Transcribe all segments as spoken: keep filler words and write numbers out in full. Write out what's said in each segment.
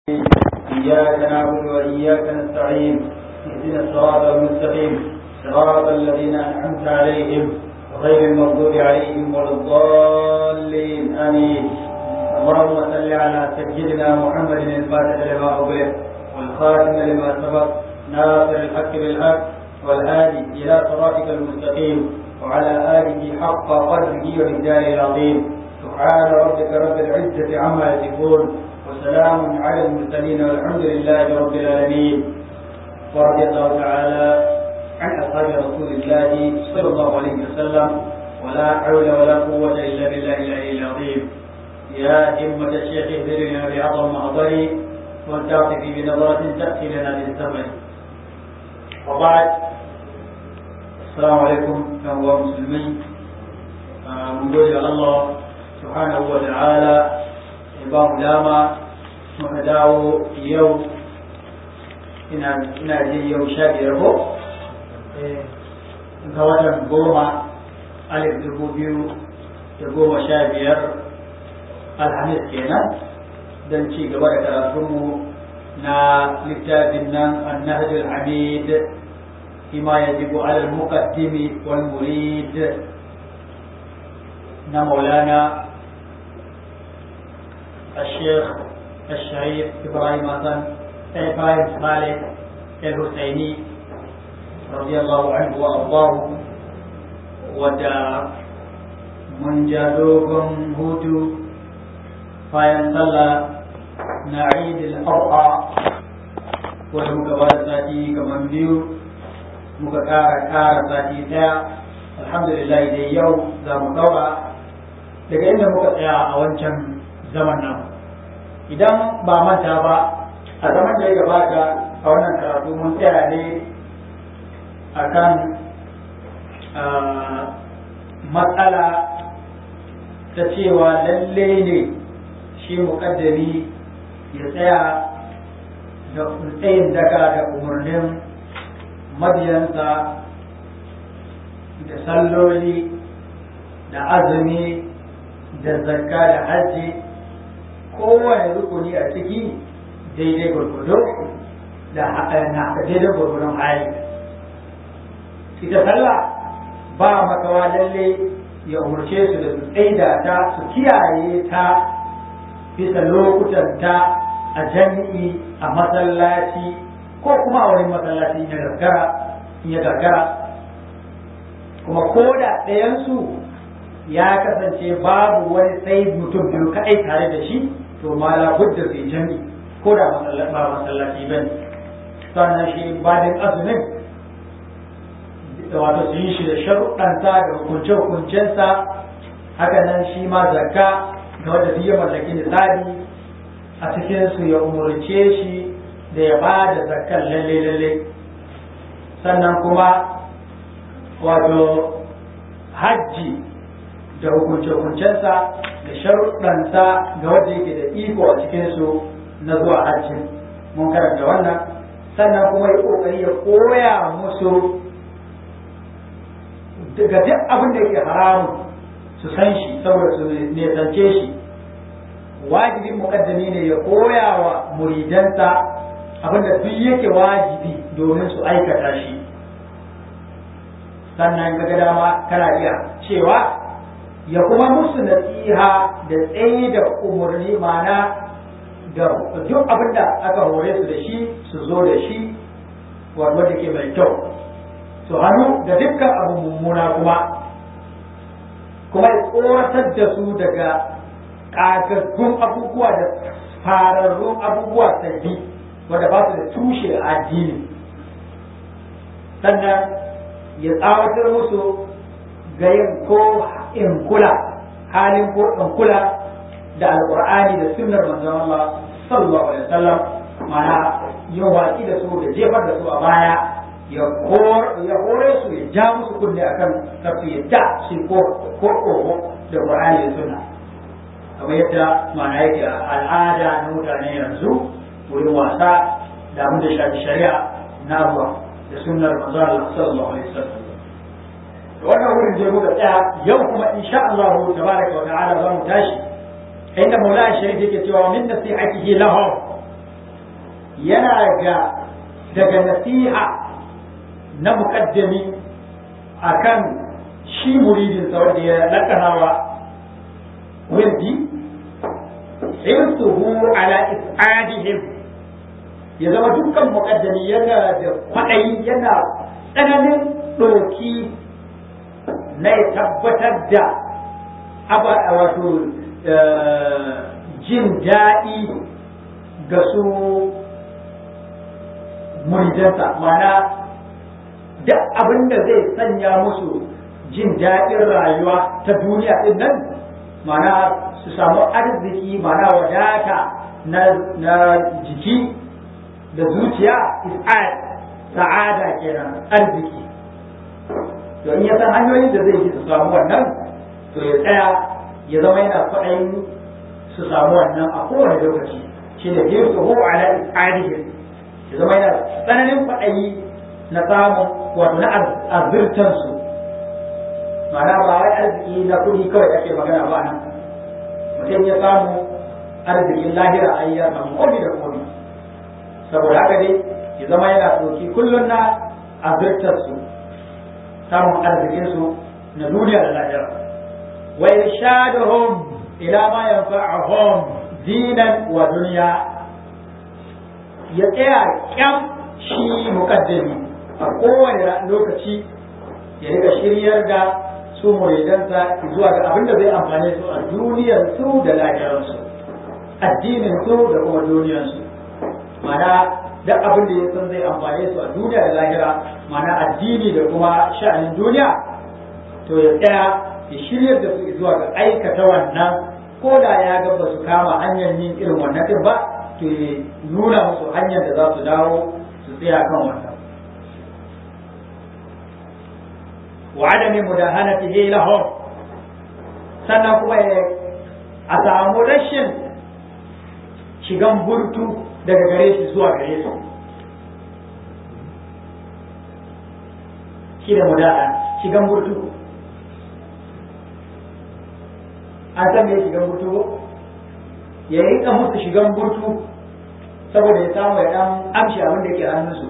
إياك نعبد وإياك نستعين اهدنا الصراط المستقيم صراط الذين أنعمت عليهم غير المغضوب عليهم ولا الضالين آمين. اللهم صل على سيدنا محمد الفاتح لما أغلق والخاتم لما سبق ناصر الحق بالحق والهادي إلى صراطك المستقيم وعلى آله حق قدره ومقداره العظيم. سبحان ربك رب العزة عما يصفون وسلام على المرسلين والحمد لله رب العالمين. ورضي الله تعالى عن أصحاب رسول الله صلى الله عليه وسلم ولا حول ولا قوة إلا بالله العلي العظيم. يا همة الشيخ اهدرنا بعظم محضري ولتعطفي بنظرة تأتي لنا بالزمن. وبعد، السلام عليكم يا مسلمين. نقول الله سبحانه وتعالى ba mu dama muka dawo yau ina ina jin yau sha biyar ko ga watan goma alif dubu biyu da goma sha biyar alhamis kenan don ci gaba da karatunmu na littafin nan annahjul hamid fima yajibu ala al-muqaddimi wal murid na maulana الشيخ الشريف إبراهيم حسن إبراهيم صالح الحسيني رضي الله عنه وأرضاه. ودا من جادوكم هوتو فين صلى نعيد الأرقى والمكبر ساتي كمان بيو مكارا كارا ساتي تا الحمد لله دي يوم ذا مطوع daga inda muka tsaya a wancan zaman nan, idan ba manta ba a zaman da ya gabata a wannan karatu mun tsaya ne akan matsala ta cewa lalle ne shi muƙaddami ya tsaya da tsayin daga da umarnin mabiyansa da salloli da azumi da zakka da hajji, kowane rukuni a ciki daidai gwargwado da na daidai gwargwadon hali. Ita sallah ba makawa lalle ya umarce su da su tsaida ta su kiyaye ta bisa lokutan ta a jami'i a masallaci ko kuma a wani masallaci in ya gargara in ya gargara kuma ko da ɗayansu ya kasance babu wani sai mutum biyu kaɗai tare da shi, to ma la budda fi jami ko da ba masallaci ba ne. Sannan shi badin azumin da wato su yi shi da sharuɗansa da hukunce-hukuncensa, haka nan shi ma zakka da wanda duk ya mallaki nisabi a cikin su ya umurce shi da ya ba da zakkan lalle-lalle. Sannan kuma wato hajji da hukunce-hukuncensa da sharuɗansa ga wanda yake da iko a cikinsu na zuwa hajji, mun karanta wannan. Sannan kuma ya ƙoƙari ya koya musu daga duk abin da yake haramun su san shi saboda su nesance shi. Wajibin muƙaddami ne ya koya wa muridansa abin da duk yake wajibi domin su aikata shi. Sannan ga dama kana iya cewa ya kuma musu nasiha da tsaye da umarni, mana da duk abin da aka hore su da shi su zo da shi wanda ke mai kyau, su hannu da dukkan abu mummuna kuma kuma ya tsoratar da su daga ƙagaggun abubuwa da fararrun abubuwa sabbi wanda ba su da tushe a addini. Sannan ya tsawatar musu ga yin ko in kula halin ko in kula da alqur'ani da sunnar manzon Allah sallallahu alaihi wasallam, mana yin watsi da su da jefar da su a baya, ya hore su ya ja musu kunne akan tafi yadda shi ko ko da qur'ani da sunna, kamar yadda mana yake al'ada na mutane yanzu wurin wasa da mun da shafi shari'a na Allah da sunnar manzon Allah sallallahu alaihi wasallam. wannan wurin je muka tsaya. Yau kuma insha Allah tabaraka wa ta'ala za mu tashi inda Maulana Sharif yake cewa min nasihatihi lahum yana ga daga nasiha na mukaddami akan shi muridinsa wanda ya lakanawa wirdi hirsuhu ala is'adihim, ya zama dukkan mukaddami yana da kwaɗayi yana tsananin ɗoki na ya tabbatar da wato jin daɗi ga su muridansa, mana duk abin da zai sanya musu jin daɗin rayuwa ta duniya ɗin nan, mana su samu arziki, mana wadata na jiki da zuciya, is'ad sa'ada kenan, arziki. To in ya san hanyoyin da zai yi su samu wannan, to ya tsaya ya zama yana kwaɗayin su samu wannan a kowane lokaci, shi ne biyu su hu ala is'adihim, ya zama yana tsananin kwaɗayi na samun wato na azurtansu, ma'ana ba wai arziki na kuɗi kawai ake magana ba nan, mutum ya samu arzikin lahira ai ya samu komi da komi. Saboda haka dai ya zama yana ɗauki kullum na azurtarsu, samun arzikinsu na duniya da lahira. Wa irshaduhum ila ma yanfa'uhum dinan wa dunya, ya tsaya kyam shi mukaddami a kowane lokaci ya rika shiryar da su muridansa zuwa ga abin da zai amfane su a duniyar su da lahirarsu, addinin su da kuma duniyar su, mana duk abin da ya san zai amfane su a duniya da lahira, mana addini da kuma sha'anin duniya, to ya tsaya ya shiryar da su zuwa ga aikata wannan, ko da ya ga ba su kama hanyar yin irin wannan din ba, to ya nuna musu hanyar da za su dawo su tsaya kan wannan. wa adami mudahanatihi lahum, sannan kuma a samu rashin shigan burtu daga gare shi zuwa gare su, shi da mudahana shigan burtu. An san me shigan burtu ko ya rika musu shigan burtu saboda ya samu ya dan amshi abin da yake hannunsu.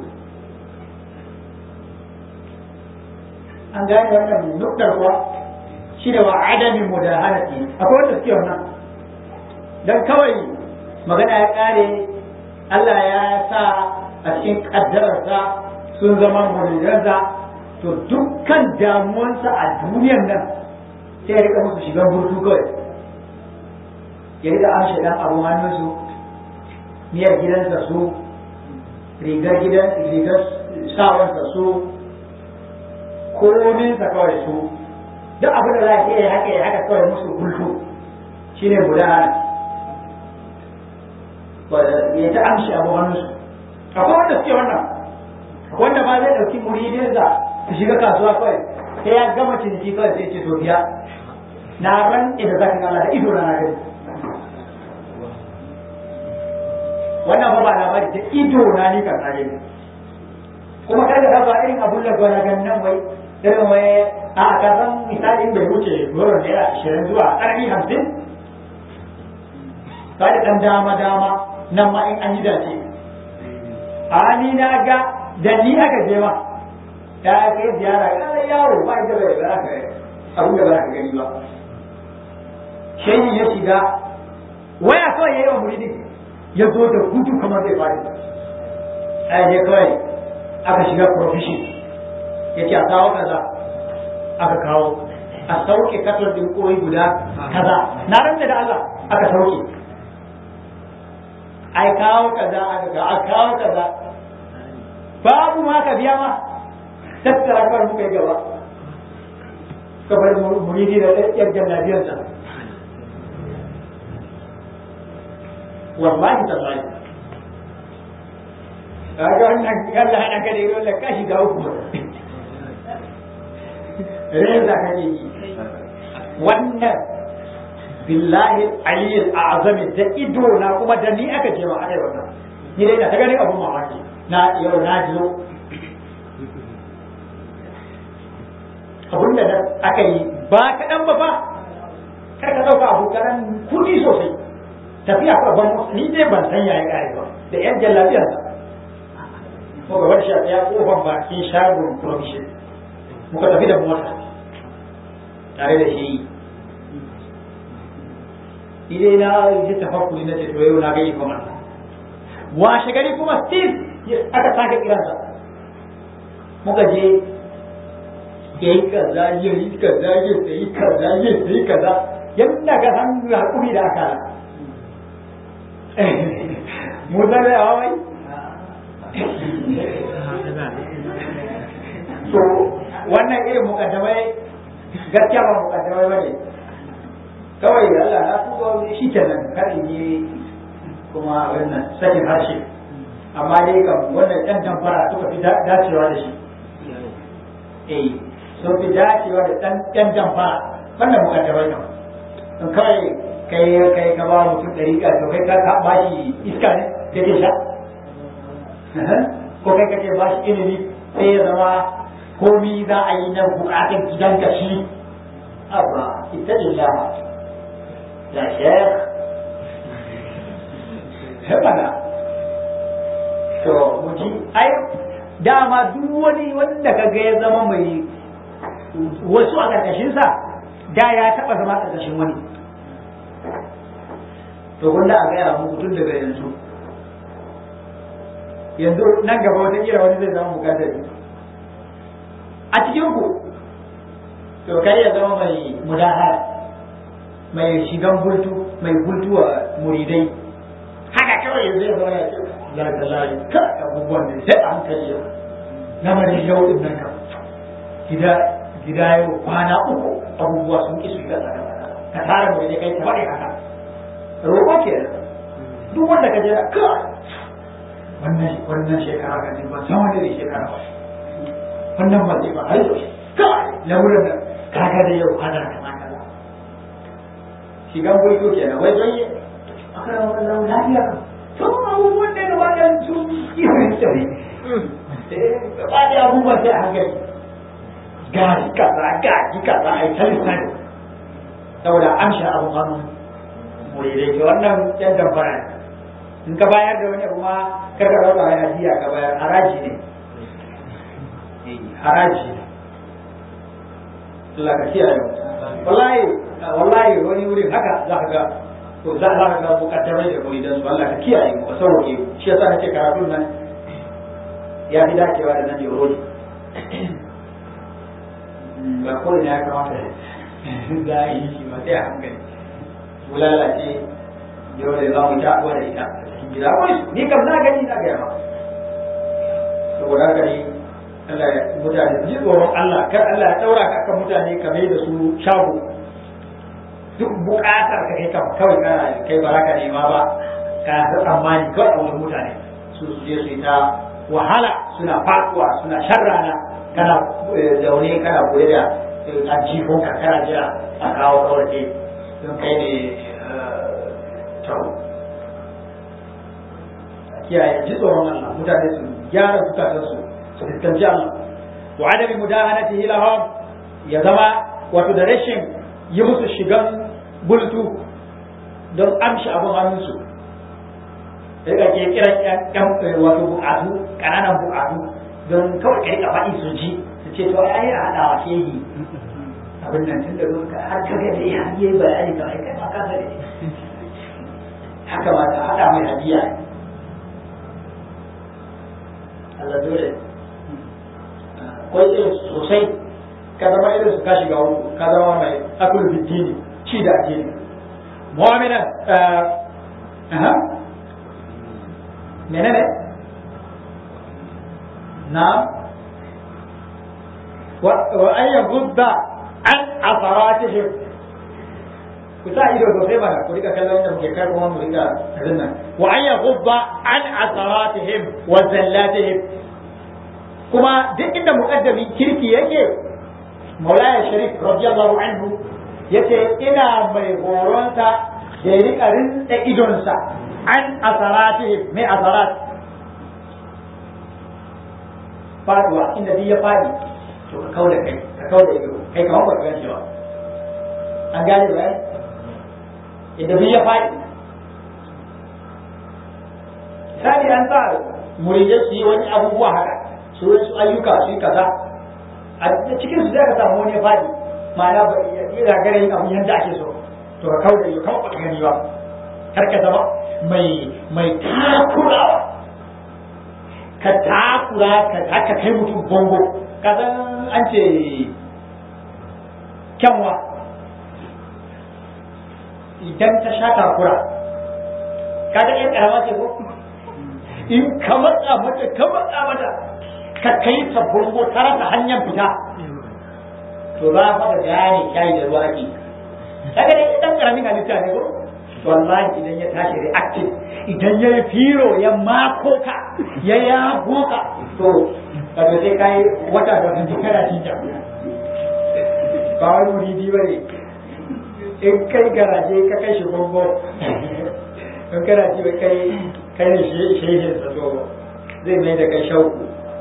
An gane wannan nuktar kuwa shi da wa adami mudahanati, akwai wanda suke wannan dan kawai magana ya kare Allah ya sa a cikin kaddararsa sun zama muridansa, to dukkan damuwansa a duniyar nan sai ya rika musu shigan burtu kawai, ya rika amshe dan abu hannunsu, miyar gidansa su, rigar gidan rigar sawansa su, kominsa kawai su, duk abin da za a iya haka ya haka kawai musu bultu, shi ne gudana ya ta amshi abu hannunsu. Akwai wanda suke wannan, wanda ba zai ɗauki muridinsa su shiga kasuwa kawai sai ya gama ciniki kawai sai ce to biya na ran da za ka gana da ido na gani. Wannan ba ba labari da ido na ni kan kare ne, kuma kada ka ba irin abun da gwana ganin nan wai irin wai a ka san misalin bai wuce goron naira ashirin zuwa ƙarni hamsin, ka da ɗan dama dama nan ma in an yi dace. A ni na ga da ni aka je ma ya kai ziyara ga yaro ba da bai ba ka abun da ba ka gani ba. Shehi ya shiga waya kawai yayi wa muridin ya zo da gudu kamar zai fadi. Ai je kawai aka shiga profession yake a kawo kaza aka kawo a sauke katar din koyi guda kaza na ranta da Allah aka sauke ai kawo kaza aka ga aka kawo kaza babu ma ka biya ma tattara kar muka yi gaba kabar muridi da yar jannabiyar sa wallahi tallahi kaga wannan Allah ya kare dole ka shiga uku reza kake yi wannan billahi aliyyil a'zami da ido na kuma da ni aka ce ma ai wannan ni dai da ta gani abun mamaki na yau na jiyo abun da aka yi ba kaɗan ba fa kar ka ɗauka abu karan kuɗi sosai tafiya ko ban ni dai ban san yaya kare ba da yan jallabiyarsa muka bar shi a tsaya kofar bakin shagon provision muka tafi da mota tare da shi idai na yi tafakkuri na ce to yau na ga ikon Allah washe gari kuma still aka sake kiransa muka je ya yi kaza ya yi kaza ya yi kaza ya yi kaza yadda ka san hakuri da aka mu zai yawa mai so wannan irin mukaddamai gaskiya ba mukaddamai ba ne kawai Allah na tuba shi kenan kar in yi kuma wannan sakin harshe amma dai kam wannan ɗan damfara suka fi dacewa da shi eh sun fi dacewa da ɗan ɗan damfara wannan mukaddamai kam in kawai kai kai ka ba mutum ɗari ka to kai ka ba shi iska ne kake sha ko kai kake ba shi ilimi sai ya zama komi za a yi na bukatun gidan ka shi abba ita illa ya shekh hebana to muji ai dama duk wani wanda kaga ya zama mai wasu a ƙarƙashinsa da ya taɓa zama a ƙarƙashin wani to wanda a gaya muku tun daga yanzu yanzu nan gaba wata kira wani zai zama mukaddari a cikin ku to kai ya zama mai mudahara mai shigan bultu mai bultu wa muridai haka kawai yanzu ya zama ya ce la da la ka abubuwan da sai an kai yau lamarin yau din nan kam gida gida yau kwana uku abubuwa sun ki su yi kaza ka tara mu ne kai ta bari haka roƙo ke duk wanda ka jira ka wannan wannan shekara ka ba san wani ne shekara ba wannan ba zai ba har yau ka lamuran da kaga da yau hada ka ma kaza shigan bulto kenan wai zai aka wannan lafiya to abubuwan da ba da su irin tsari eh ba da abubuwan sai a hankali ga kaza ga kaza ai talisan saboda an sha abu hannu muridai ke wannan yan damfara ne in ka bayar da wani abu ma kar ka rauka ya hadiya ka bayar haraji ne haraji ne Allah ka kiyaye wallahi wallahi wani wurin haka za ka ga to za ka ga mukaddamai da muridan su Allah ka kiyaye mu sauke shi yasa nake karatun nan ya fi dacewa da nan yoro ba ko ina ya kamata da yi shi ma sai a hankali mu lalace dole za mu ta da ita cikin gida wai ni kam na gani na ga ma saboda haka ni Allah ya mutane ji tsoron Allah kar Allah ya daura ka kan mutane ka mai da su shago duk bukatar ka kai kam kawai kana kai baraka ne ma ba ka da tsammani kawai a wurin mutane su su je su yi ta wahala suna faduwa suna sharrana kana zaune kana koyar da ajihun ka kana jira a kawo kawarce don kai ne tau kiyaye ji tsoron Allah mutane su gyara zukatansu su fuskanci Allah wa adami mudahanatihi lahum ya zama wato da rashin yi musu shigan bultu don amshi abin hannunsu daga ke kira yan wato bukatu kananan bukatu don kawai kai ka faɗi su ji su ce to ai a haɗawa ke yi abin nan tun da ka har ka ga dai har yayi bayani ka kai ma ka ga haka ma ta haɗa mai hadiya Allah dole ko irin sosai ka zama irin su ka shiga uku ka zama mai akulu bidini ci da addini mu'amina aha menene na wa an yaghudda an asaratihim ku sa ido sosai mana ku rika kallon da muke kai kuma mu rika rinna wa an yaghudda an asaratihim wa zallatihim kuma duk inda muqaddami kirki yake Maulaya Sharif radiyallahu anhu yace ina mai horonsa da ya rika rinda idonsa an asaratihim mai asarat faduwa inda duk ya fadi to ka kauda kai ka kauda ido kai ka ba ka ba an gane ba inda duk ya fadi sai an sa muridai su yi wani abubuwa haka su wasu ayyuka su yi kaza a cikin su zai ka samu wani faɗi ma'ana ba ya gare yin abu yadda ake so to ka kawo da yi kawo ba gani ba kar ka zama mai mai takurawa ka takura ka haka kai mutum bongo ka san an ce kyanwa idan ta sha takura ka ga yan karama ce ko in ka matsa mata ka matsa mata ka kai ta bongo ta rasa hanyar fita to za a faɗa gane shayi da ruwa ake kaga dai dan karamin halitta ne ko wallahi idan ya tashi reactive idan ya yi firo ya mako ka ya yago ka to kaga sai kai wata da wani kana cinta ba wani muridi ba ne in kai garaje ka kai shi gongo in kana ji ba kai kai ne shehin sa to zai mai da kai shauku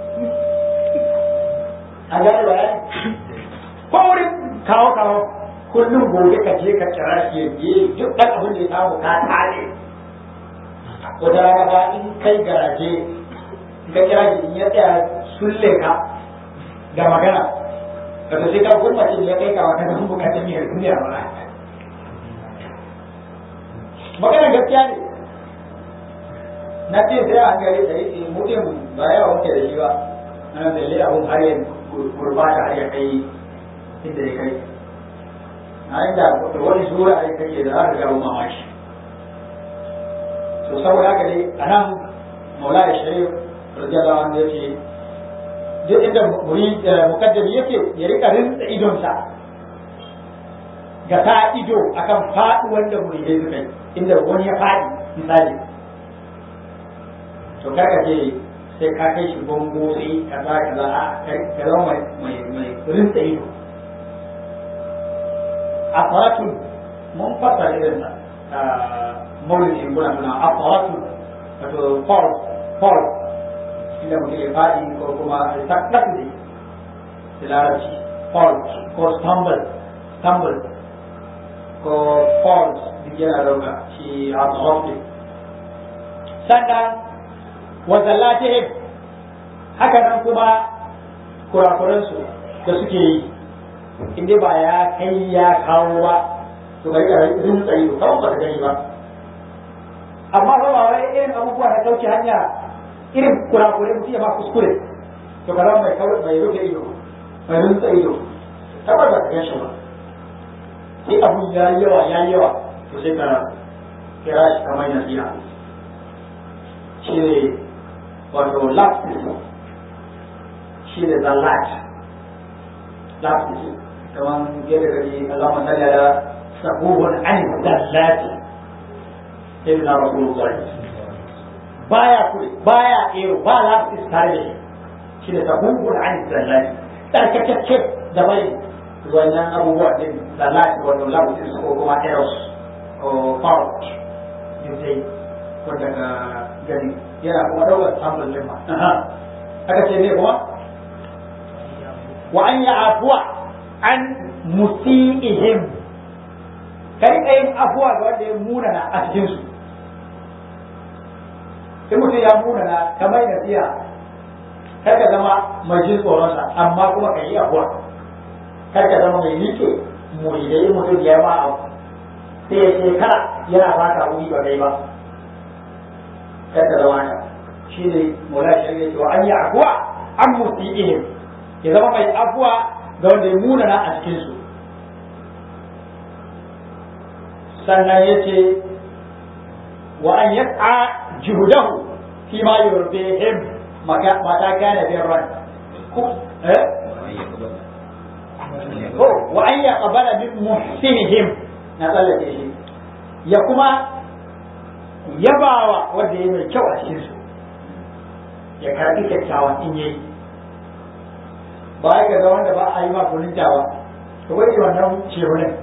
a gane ba ko wurin kawo kawo kullum gobe ka je ka kira shi ya je duk ɗan abin da ya samu ka tare wata rana ba in kai garaje in ka kira shi in ya tsaya sulle ka da magana ka sai ka gurbace ya kai ka wata kan bukatun miyar duniya ba magana gaskiya ne na ce sai a gare da yake mutum ba yawa wuce da shi ba ana da abun har ya gurbata har ya kai inda ya kai a inda wani sura a kake da za ka ga mamaki so saboda haka dai a nan maula da sharif radiyallahu anhu ya ce duk inda mukaddami yake ya rika rinsa idonsa ga ta ido akan faɗi wanda muridai suka yi inda wani ya faɗi misali to karka ce sai ka kai shi gongo sai kaza kaza a ka zama mai mai rinsa ido afaratun mun fasa irin sa maulidin guna muna afaratun wato fall fall inda mutum ya faɗi ko kuma sakkat ne da larabci fall ko stumble stumble ko falls duk yana dauka shi afaratun sannan wasallatihim haka nan kuma kurakuransu da suke yi inda ba ya kai ya kawo ba to bari ka rinsa ido kawai ba ka gani ba amma ba ba wai irin abubuwa na dauke hanya irin kurakure mutum ya ba kuskure to ka zama mai kawai mai rufe ido mai rinsa ido kawai ba ka gan shi ba sai abu ya yi yawa ya yi yawa to sai ka kira shi kamar nasiha shi ne wato lapsis shi ne zallat lapsis kamar yadda gari Allah masalla da sabuhun an zallati sai na rasulullah baya kure baya ero ba lapsis tare da shi shi ne sabuhun an zallati tsarkakacce da bai wannan abubuwa din zallati wato lapsis ko kuma eros ko fault yau wanda ka gani yana kuma ɗaukar samun limma aka ce ne kuma wa an yi afuwa an musi'ihim ka riƙa yin afuwa ga wanda ya munana a cikinsu in mutum ya munana ka mai nasiha kar ka zama mai jin tsoronsa amma kuma ka yi afuwa kar ka zama mai nike muridai mutum ya ma abu sai ya shekara yana baka wuri ba kai ba kada zama haka shi ne mola shari'a cewa an yi afuwa an musi'ihim ya zama mai afuwa ga wanda ya munana a cikinsu sannan ya ce wa an yas'a juhudahu fi ma yurbihim mata kana birran eh ko wa an yaqbala min muhsinihim na tsallake shi ya kuma yabawa wanda ya mai kyau a cikin su ya karbi kyakkyawa in yayi ba ya ga wanda ba a yi ma kunintawa to wai wannan cewa ne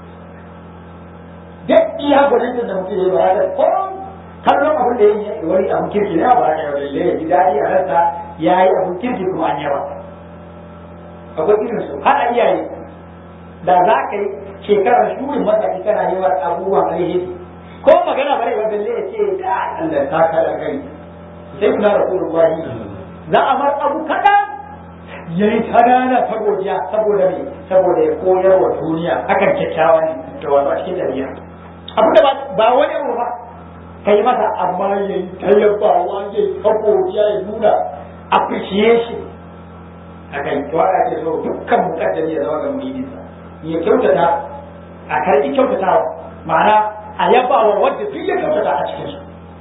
duk iya gwanin da mutum ya ba ya ko kallon abin da ya yi wani abin kirki ne ba ya lalle ya ji daɗi a ransa ya yi abin kirki kuma an yaba akwai irin su har a iyaye da za ka yi shekarar shurin masaki kana yi wa abubuwan alheri ko magana bare ba balle ya ce da Allah ta kada kai sai kuna rasulullahi za a mar abu kaɗan ya yi tanana ta godiya saboda me saboda ya koyar wa duniya akan kyakkyawa ne da wasu a cikin ɗabi'a abu da ba wani abu ba ka yi masa amma ya yi ta yabawa ya yi ta godiya ya nuna appreciation a kai to aka ce so dukkan mukaddami ya zama ga muridinsa ya kyautata a karɓi kyautatawa ma'ana a yabawa wadda duk ya kyautata a cikin su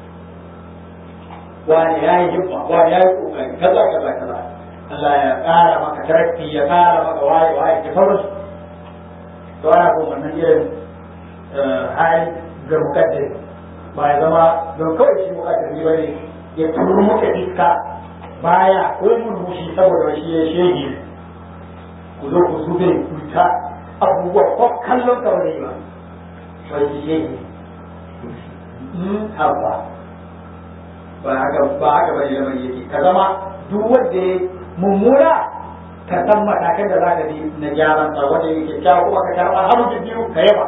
wani ya yi himma wani ya yi kokari kaza kaza kaza Allah ya ƙara maka tarakki ya ƙara maka waye waye da sauransu to ana ko wannan irin hali ga mukaddari ba ya zama don kawai shi mukaddari ba ne ya turu muka iska baya ko murmushi saboda shi ya shege ku zo ku zube ku ta abubuwa ko kallon ka wani ba wai shi shege haba ba haka ba haka bane lamari yake ka zama duk wanda ya mummuna ka san matakan da za ka bi na gyaran sa wanda yake kyawu kuma ka karɓa hannu da biyu ka yaba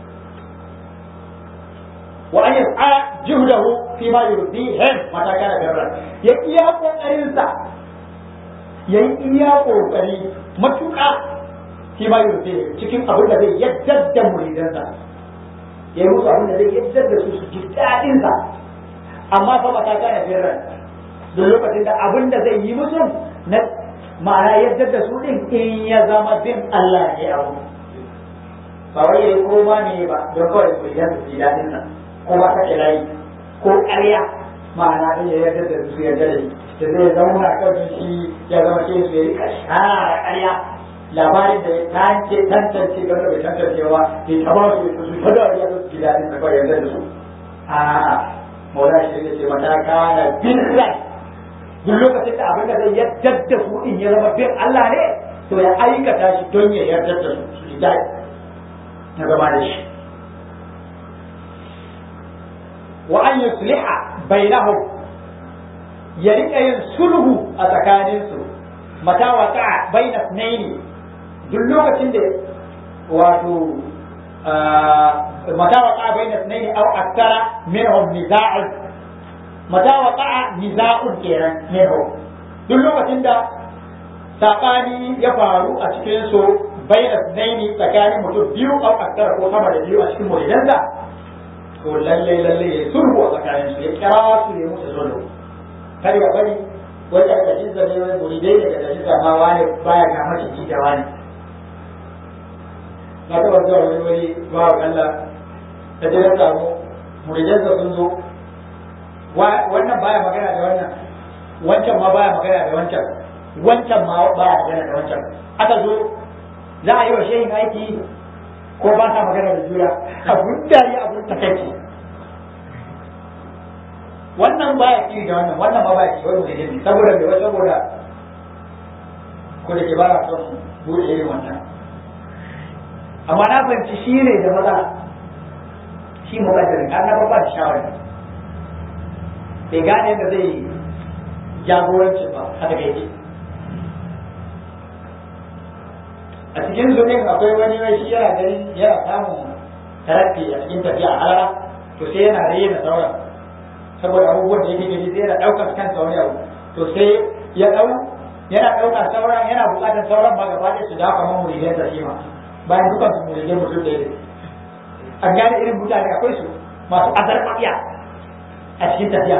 wa an yas'a juhdahu fi ma yurdihim matakan da garra ya iya kokarin sa ya iya kokari matuƙa fi ma yurdihim cikin abin da zai yaddar da muridansa ya yi musu abin da zai yaddar da su su ji daɗin sa amma fa mataka da garra duk lokacin da abin da zai yi musu na ma'ana yadda da su din in ya zama bin Allah ne abu ba wai yayi koma ne ba don kawai su yi su ji dadin nan ko ba ka layi ko ƙarya ma'ana din ya yarda da su yarda da shi da zai zauna kawai shi ya zama shi su yi rika shara ƙarya labarin da ya tance tantance ga da bai tantancewa ke taba su su ta da ya su ji dadin da kawai yarda da su a'a maula shi ne ce mataka na bin rai duk lokacin da abin da zai yarda da su in ya zama bin Allah ne to ya aikata shi don ya yarda da su su ji daɗi na zama da shi wa an yusliha bainahum ya rika yin sulhu a tsakanin su mata waqa'a baina ithnaini duk lokacin da wato mata waqa'a baina ithnaini aw akthara minhum niza'un mata waqa'a niza'un kenan ne ho duk lokacin da sabani ya faru a cikin su baina naini tsakanin mutum biyu au akthar ko sama da biyu a cikin muridansa to lalle lalle ya sulhu a tsakanin su ya kira su ya musu sulhu kada ya bari wanda da shi zai wani muridai daga da shi ma wani baya ga mace ci da wani na taɓa zuwa wani wani bawa Allah ta je na samu muridansa sun zo wannan baya magana da wannan wancan ma baya magana da wancan wancan ma baya magana da wancan aka zo za a yi wa shehin aiki ko ba ta magana da juna abun dariya abun takaici wannan baya kiri da wannan wannan ma baya kiri wani da jini saboda mai wasu saboda ko da ke ba a son bude irin wannan amma na fahimci shi ne da matsala shi mukaddarin an na babba da shawara bai gane yadda zai jagorancin ba a daga yake a cikin zumin akwai wani mai shi yana ganin yana samun tarakki a cikin tafiya a halara to sai yana rena sauran saboda abubuwan da yake gani sai yana ɗaukar kansa wani abu to sai ya ɗau yana ɗaukar sauran yana buƙatar sauran ba gaba ɗaya su dawo kamar muridai da shi ma bayan dukan su muridai mutum da yake an gane irin mutane akwai su masu azarfafiya a cikin tafiya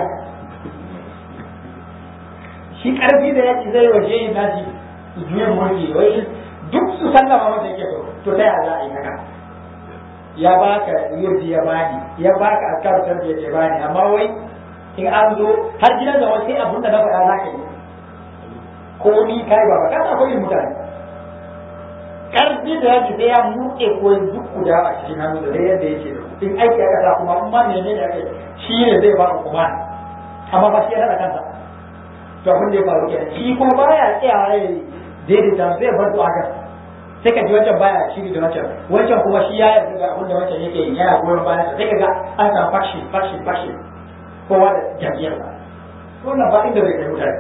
shi karfi da yaki zai waje yin nashi juyin mulki wai duk su sallama masa yake so to ta yaya za a yi haka ya baka yurdi ya bani ya baka askar tarbiya ya bani amma wai in an zo har gidan da wai sai abun da na faɗa za ka yi ko ni kai ba ka akwai irin mutane karfi da yaki sai ya muke ko duk guda a cikin hannu da yadda yake in aiki aka sa kuma in ma menene da kai shi ne zai baka kuma amma ba shi ya rada kansa to abin da ya faru kenan shi kuma baya tsayawa ya daidaita zai bar to haka sai ka ji wancan baya shiri da wancan wancan kuma shi ya yarda da abin da wancan yake yi yana goyon bayan sa sai ka ga an samu faction faction faction kowa da jam'iyyar sa wannan ba inda bai kai mutane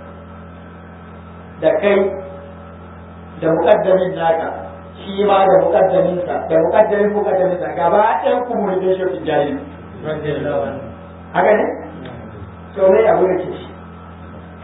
da kai da muƙaddamin naka shi ma da muƙaddamin sa da muƙaddamin muƙaddamin sa gaba ɗayan ku mu da shi jari haka ne to ne abu da ke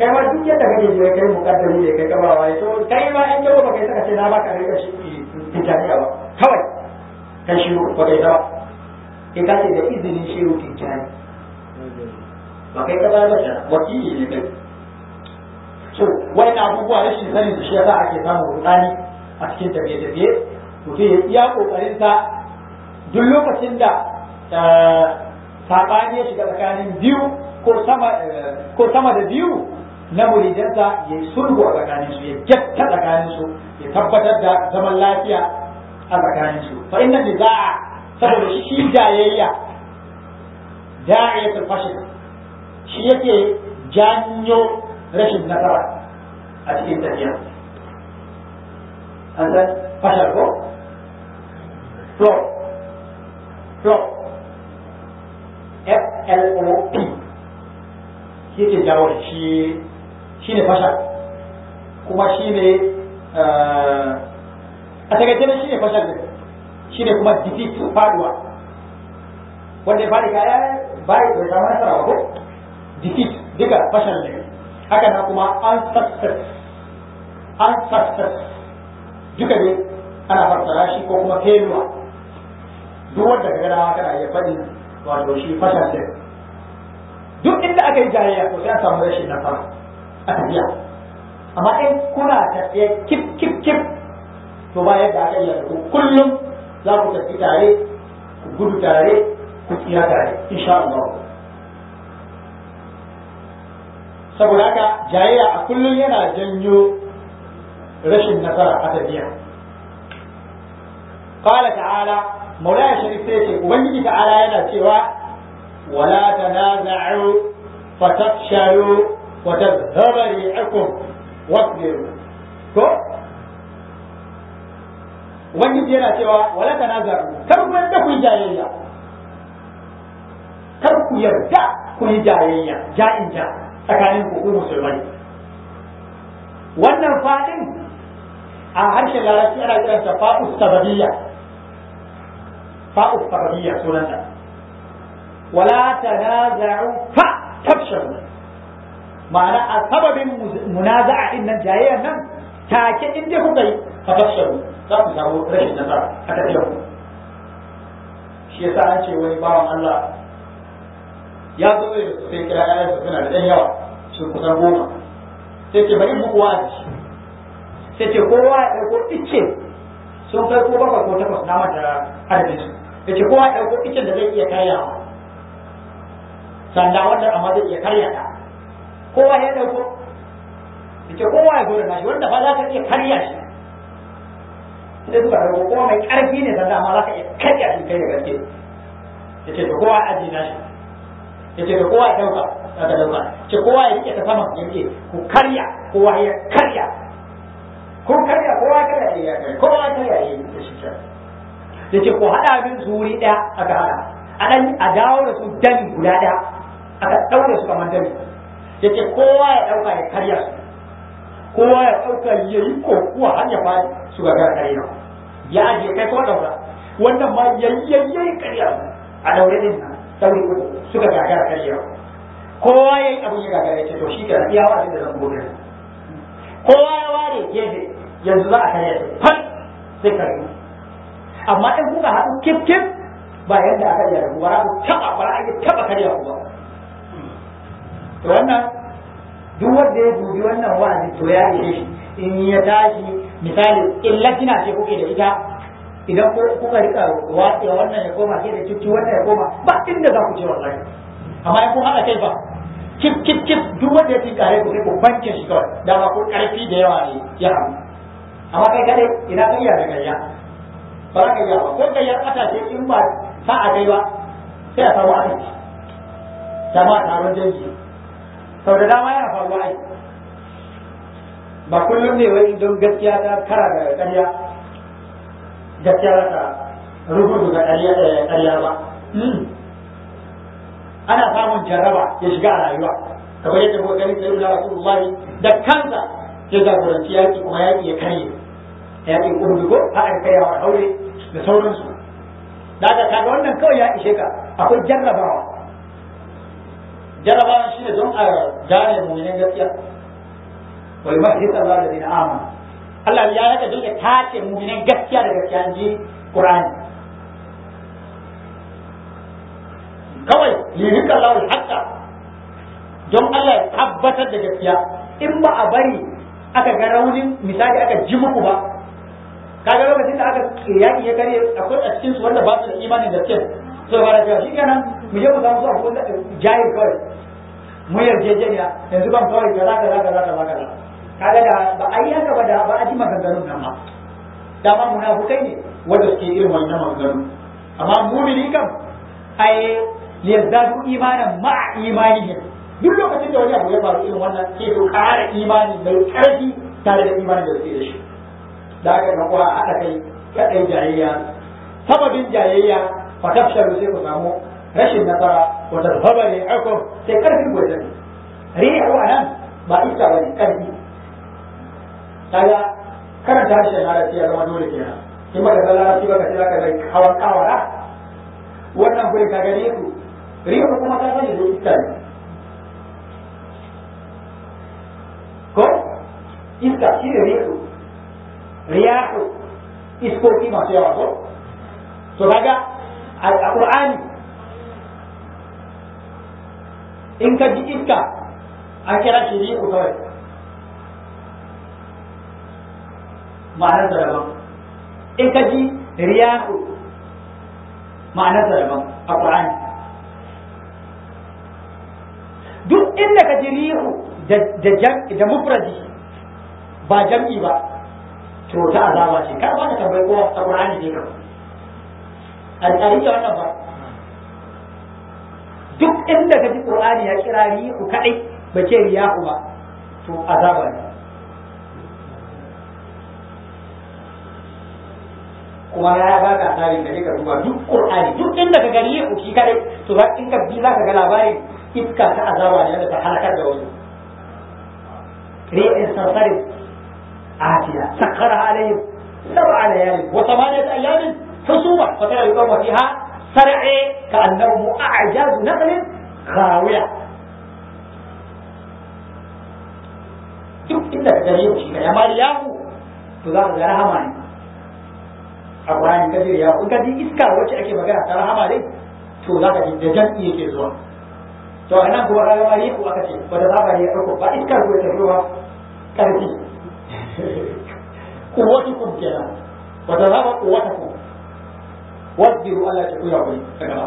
kai ma duk yadda kake je kai mukaddami ne kai gabawa ne to kai ma in gaba ba kai saka ce na baka rika shi tijaniya ba kawai kai shi ba kai ba kai ka ce da izinin shehu tijani ba kai ka ba da wakili ne kai so wani abubuwa rashin sanin su shi yasa ake samun rudani a cikin tafiye-tafiye mutum ya iya kokarin sa duk lokacin da saɓani ya shiga tsakanin biyu ko sama ko sama da biyu na muridansa ya yi sulhu a tsakanin su ya gyatta tsakanin su ya tabbatar da zaman lafiya a tsakanin su fa inna niza'a saboda shi jayayya da'iyatul fashl shi yake janyo rashin nasara a cikin tafiya an san fashal ko flop flop F L O P shi ke jawo shi shi ne fashal kuma shi ne a takaice ne shi ne fashal ne shi ne kuma defeat faduwa wanda ya faɗi kaya bai bai samu nasara ba ko defeat duka fashal ne haka na kuma unsuccess unsuccess duka ne ana fassara shi ko kuma failure duk wanda ka gana kana iya faɗi wato shi fashal ne duk inda aka yi jayayya ko sai an samu rashin nasara a tafiya amma in kuna tafiya kif kif kif to ba yadda aka yi ku kullum za ku tafi tare ku gudu tare ku tsira tare insha Allah saboda haka jayayya a kullum yana janyo rashin nasara a tafiya qala ta'ala maulaya sharif sai ce ubangiji ta'ala yana cewa wala tanaza'u fatafshalu wa tadhhabu rihukum wasbiru ko ubangiji yana cewa wala tanaza'u kar ku yadda ku yi jayayya kar ku yarda ku yi jayayya ja'in ja tsakanin ku musulmai wannan fadin a harshen larabci ana kiransa fa'u sababiyya fa'u sababiyya sunanta wala tanaza'u fa tafshalu ma'ana a sababin munaza'a din nan jayayyan nan take in dai kuka yi fa tafshalu za ku samu rashin nasara a tafiyar ku shi yasa an ce wani bawan Allah ya zo da sai kira ayyansa suna da ɗan yawa su kusan goma sai ce bari muku wa'azi sai ce kowa ya ɗauko ice sun kai ko bakwai ko takwas na mata adadin su ya ce kowa ya ɗauko icen da zai iya karyawa sanda wanda amma zai iya karya ta kowa ya ɗauko ya ce kowa ya zo da nashi wanda ba za ka iya karya shi sai suka ɗauko kowa mai ƙarfi ne sanda amma za ka iya karya shi kai da gaske ya ce to kowa ya ajiye nashi ya ce kowa ya ɗauka aka ɗauka ce kowa ya rike ta sama ya ce ku karya kowa ya karya ko karya kowa ya karya ya karya kowa ya karya ya yi da shi can ya ce ku haɗa min su wuri ɗaya aka haɗa a ɗan a dawo da su dami guda ɗaya aka ɗaure su kamar dami ya ce kowa ya ɗauka ya karya su kowa ya ɗauka ya yi kokuwa har ya fadi su ga gara karya ya ajiye kai kuma ɗauka wannan ma yayyayi karya a ɗaure ɗin nan ɗaure uku suka gagara karya kowa ya yi abin ya gagara ya ce to shi kenan iya wa'azin da zan gobe kowa ya ware gefe yanzu za a karya shi fal sai karya amma in kuka haɗu kif kif ba yadda aka iya rabu ba ku taɓa ba a yi taɓa karya ku ba to wannan duk wanda ya dubi wannan wa'azi to ya ishe shi in ya tashi misali illatina ce kuke da ita idan kuka rika watsa wannan ya koma ke da cuci wannan ya koma ba inda za ku ce wallahi amma in kun haɗa kai ba kif kif kif duk wanda ya tinkare ku sai ku banke shi kawai dama ko ƙarfi da yawa ne ya hamu amma kai kadai ina kayya da gayya ba za ka yi ba ko gayyar ƙasa ce in ba sa'a kai ba sai a samu aiki dama taron dangi sau da dama yana faruwa ai ba kullum ne wai don gaskiya ta kara da ƙarya gaskiya za ta rubutu ga ƙarya ba ana samun jarraba ya shiga a rayuwa kamar yadda muka gani sai da Rasulullahi da kansa ya jagoranci yaƙi kuma yaƙi ya karye yaƙin Uhud ko a aka kai wa aure da sauransu daga kaga wannan kawai ya ishe ka akwai jarrabawa jarabawan shi ne don a gane mu'minin gaskiya wal mahdi Allah alladhina amanu Allah ya haka don ya tace mu'minin gaskiya da gaskiya ji Qur'ani kawai lirika Allah al-haqqa don Allah ya tabbatar da gaskiya in ba a bari aka ga raunin misali aka ji muku ba kaga lokacin da aka yaki ya kare akwai a cikin su wanda ba su da imanin gaskiya so ba da shi kenan mu je mu samu su abu da jahil kawai mu yarjejeniya yanzu ban kawai kaza kaza kaza kaza kaza kaga da ba a yi haka ba da ba a ji maganganun nan ma dama munafukai ne wanda suke irin wannan maganganu amma mumini kam ai liyazdadu imanan ma'a imanihim duk lokacin da wani abu ya faru irin wannan sai su ƙara imani mai ƙarfi tare da imanin da suke da shi da aka ga kuwa aka kai kaɗai jayayya sababin jayayya fa tafshalu sai ku samu rashin nasara wa tadhhabu ri'akum sai ƙarfin ku ya ri'u anan ba iska bane ƙarfi kaga karanta harshen larabci ya zama dole kenan in baka san larabci ba ka ce zaka bai hawan kawara wannan gurin ka gane ku ri'u kuma ta sani da iska ne ko iska shi ne rihu riyahu iskoki masu yawa ko to kaga a Qur'ani in ka ji iska an kira shi rihu kawai ma'anar da daban in ka ji riyahu ma'anar da daban a Qur'ani duk inda ka ji rihu da da mufradi ba jam'i ba to ta azaba ce kar ba ka tambayi kowa a Qur'ani ne kan alƙari da wannan ba duk inda ka ji Qur'ani ya kira rihu kadai ba ce riyahu ba to azaba ne kuma ya ba ka tsarin da ka duba duk Qur'ani duk inda ka ga rihu shi kadai to za in ka bi za ka ga labarin iska ta azaba ne da ta halakar da wasu ريح صرصر عاتية سخرها عليهم سبع ليال وثمانية أيام حسوما فترى القوم فيها صرع كأنهم أعجاز نخل خاوية duk inda ka gare shi kai amma riyahu to za ka ga rahama ne a Qur'ani ka ji riyahu in ka ji iska wacce ake magana ta rahama dai to za ka ji da jam'i yake zuwa to anan kuma kaga ma rihu aka ce wanda za ba ne ya dauko ba iskar ko ta ruwa karfi kuwatukum kenan wanda za ba kuwatukum wasbiru Allah ta kuya ku ta gaba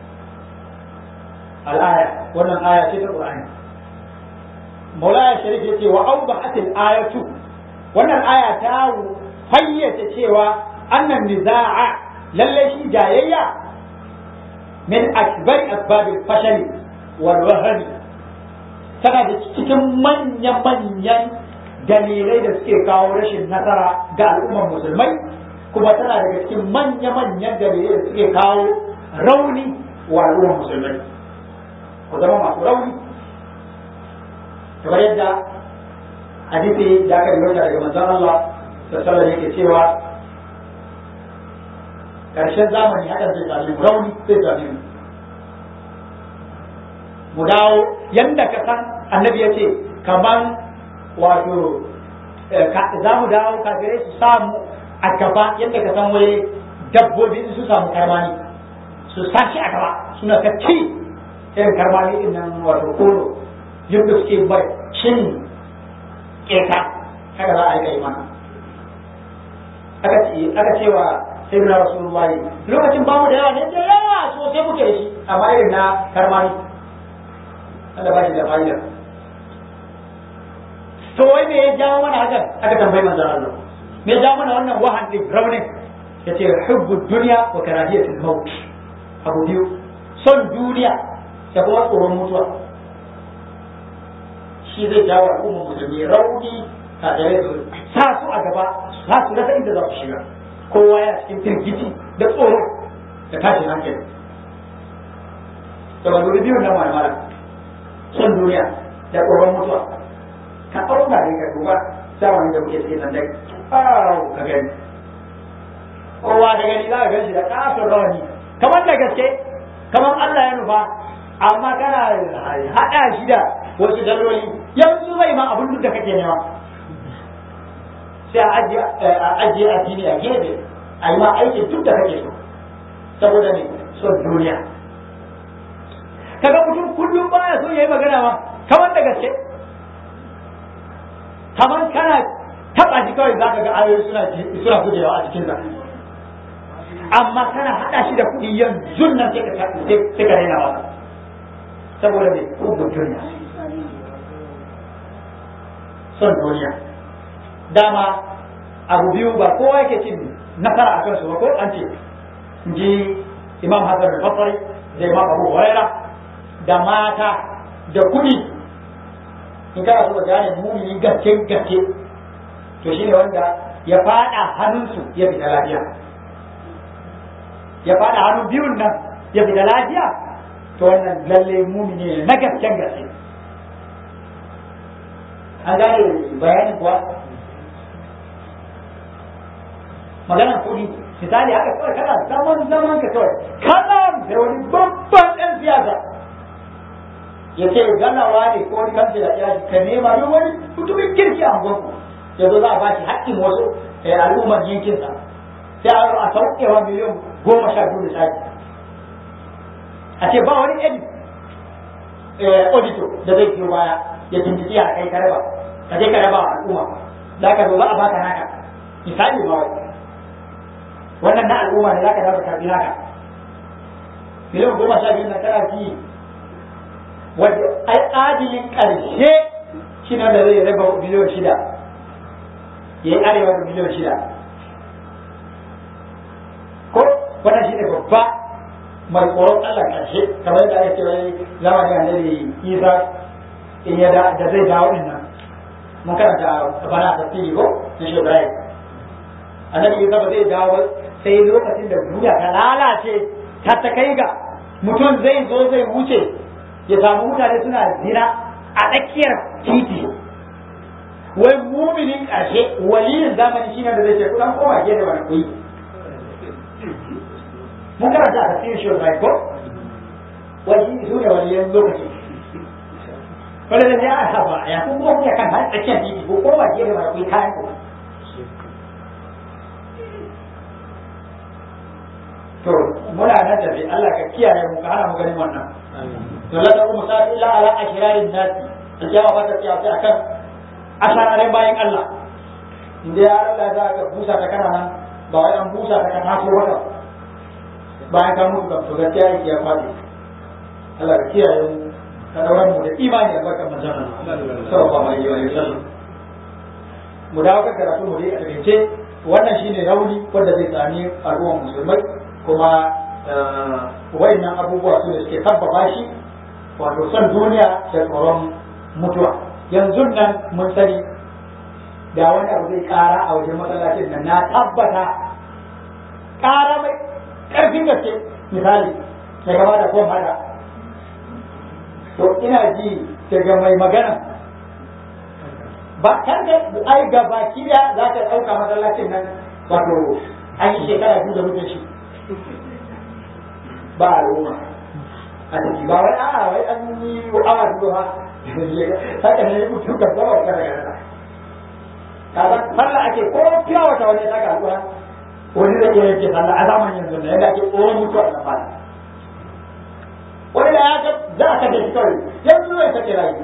al-aya wannan aya ce ta Qur'ani Maulaya Sharif yace wa awdahat al-ayatu wannan aya ta fayyace cewa annan niza'a lalle shi jayayya min akbar asbab al-fashal walwahani tana da cikin manya-manyan dalilai da suke kawo rashin nasara ga al'ummar musulmai kuma tana daga cikin manya-manyan dalilai da suke kawo rauni wa al'ummar musulmai ku zama masu rauni kamar yadda hadisi da aka yi daga manzon Allah sallallahu alaihi yake cewa karshen zamani hakan zai sami rauni zai sami mu dawo yadda ka san annabi ya ce kaman wato za mu dawo kafirai su samu a gaba yadda ka san wai dabbobi su samu karmani su sashi a gaba suna ta ci irin karmani din nan wato koro yadda suke bai cin keta haka za a yi mana aka ce wa sai na rasulullahi lokacin bamu da yawa ne da yawa sosai muke da shi amma irin na karmani Allah ba shi da fa'ida to wai me ya jawo mana hakan aka tambayi manzon Allah me ya jawo mana wannan wahan din raunin yace hubbu dunya wa karahiyatul maut abu biyu son duniya da kuma tsoron mutuwa shi zai jawo al'ummar musulmi rauni a gare su sa su a gaba sa su rasa inda za su shiga kowa yana cikin firgici da tsoro da tashin hankali to ba dole biyu nan malamara son duniya da tsoron mutuwa ka ɗauka ne ka duba zamani da muke cikin nan dai aw ka gani kowa da gani za ka gan shi da ƙasar rawani kamar da gaske kamar Allah ya nufa amma kana haɗa shi da wasu daloli yanzu zai ma abin duk da kake nema sai a ajiye addini a gefe a yi ma aikin duk da kake so saboda ne son duniya kaga mutum kullum baya so yayi magana ma kamar da gaske kamar kana taba shi kawai zaka ga ayoyi suna suna gujewa a cikin sa amma kana hada shi da kuɗi yanzu nan sai ka sai ka raina masa saboda me hubun duniya son duniya dama abu biyu ba kowa yake cin nasara a kansu ba ko an ce ji imam Hassan al-Basri da imam Abu Hurairah da mata da kuɗi in kana so ka gane mumini gaske gaske to shine wanda ya fada hannunsu ya fita lafiya ya fada hannun biyun nan ya fita lafiya to wannan lalle mumini ne na gasken gaske an gane bayanin kuwa maganar kuɗi misali haka kawai kana zaman zaman ka kawai kana da wani babban ɗan siyasa ya ce ganawa ne ko wani kamce da ya ka nema don wani mutumin kirki a gwamnati ya zo za a bashi haƙƙin wasu al'ummar yankinsa sai a sauƙewa miliyan goma sha biyu misali a ce ba wani edit auditor da zai biyo baya ya tuntuɓi a kai ka raba ka je ka raba wa al'umma za ka zo za a baka naka misali ba wai wannan na al'umma ne za ka dafa karfi naka miliyan goma sha biyu na kana fi wadda ai adilin ƙarshe shi ne da zai raba miliyan shida ya yi arewa da miliyan shida ko wannan shi ne babba mai tsoron Allah ƙarshe kamar yadda ake cewa zamanin annabi Isa in ya da zai dawo din nan mun karanta bana tafsiri ko na shi Ibrahim annabi Isa ba zai dawo sai lokacin da duniya ta lalace ta ta kai ga mutum zai zo zai wuce ya samu mutane suna zina a tsakiyar titi wai muminin ƙarshe waliyin zamani shi ne da zai ce kudan koma gefe wani kuyi mun karanta a tafiyar shi wani ko wani su ne waliyan lokaci wanda zai ya haɓa ya kuma kuke kan har tsakiyar titi ko koma gefe wani kuyi kayan ku to muna nan da bi Allah ka kiyaye mu ka hana mu ganin wannan to la ta kuma sai illa ala ashirarin nasi aljawa ba ta tsaya sai akan ashararen bayan Allah inda ya Allah za ka busa ta kana nan ba wai an busa ta kana so wata bayan ka mutu to gaskiya yake ya fadi Allah ka kiyaye mu ka daura mu da imani da barkan manzon Allah sallallahu alaihi wa sallam mu dawo kan karatu mu dai a takeice wannan shine rauni wanda zai sami al'ummar musulmai kuma wayannan abubuwa su da suke sabbaba shi wato son duniya da tsoron mutuwa yanzu nan mun sani da wani abu zai kara a wajen masallacin nan na tabbata kara mai karfin gaske misali ya gaba da kwan hada to ina ji daga mai magana ba kan da ai gaba kiya za ta dauka masallacin nan wato an yi shekara biyu da muke shi ba al'umma a ciki ba wai a'a wai an yi awa biyu ha haka ne mutum ka zama ka daga nan kaza sallah ake ko fiya wata wani ta ga al'umma wani da ke yake sallah a zamanin yanzu ne yadda ake tsoron mutuwa a nan wani da ya ga za a kashe shi kawai yanzu zai sake rayu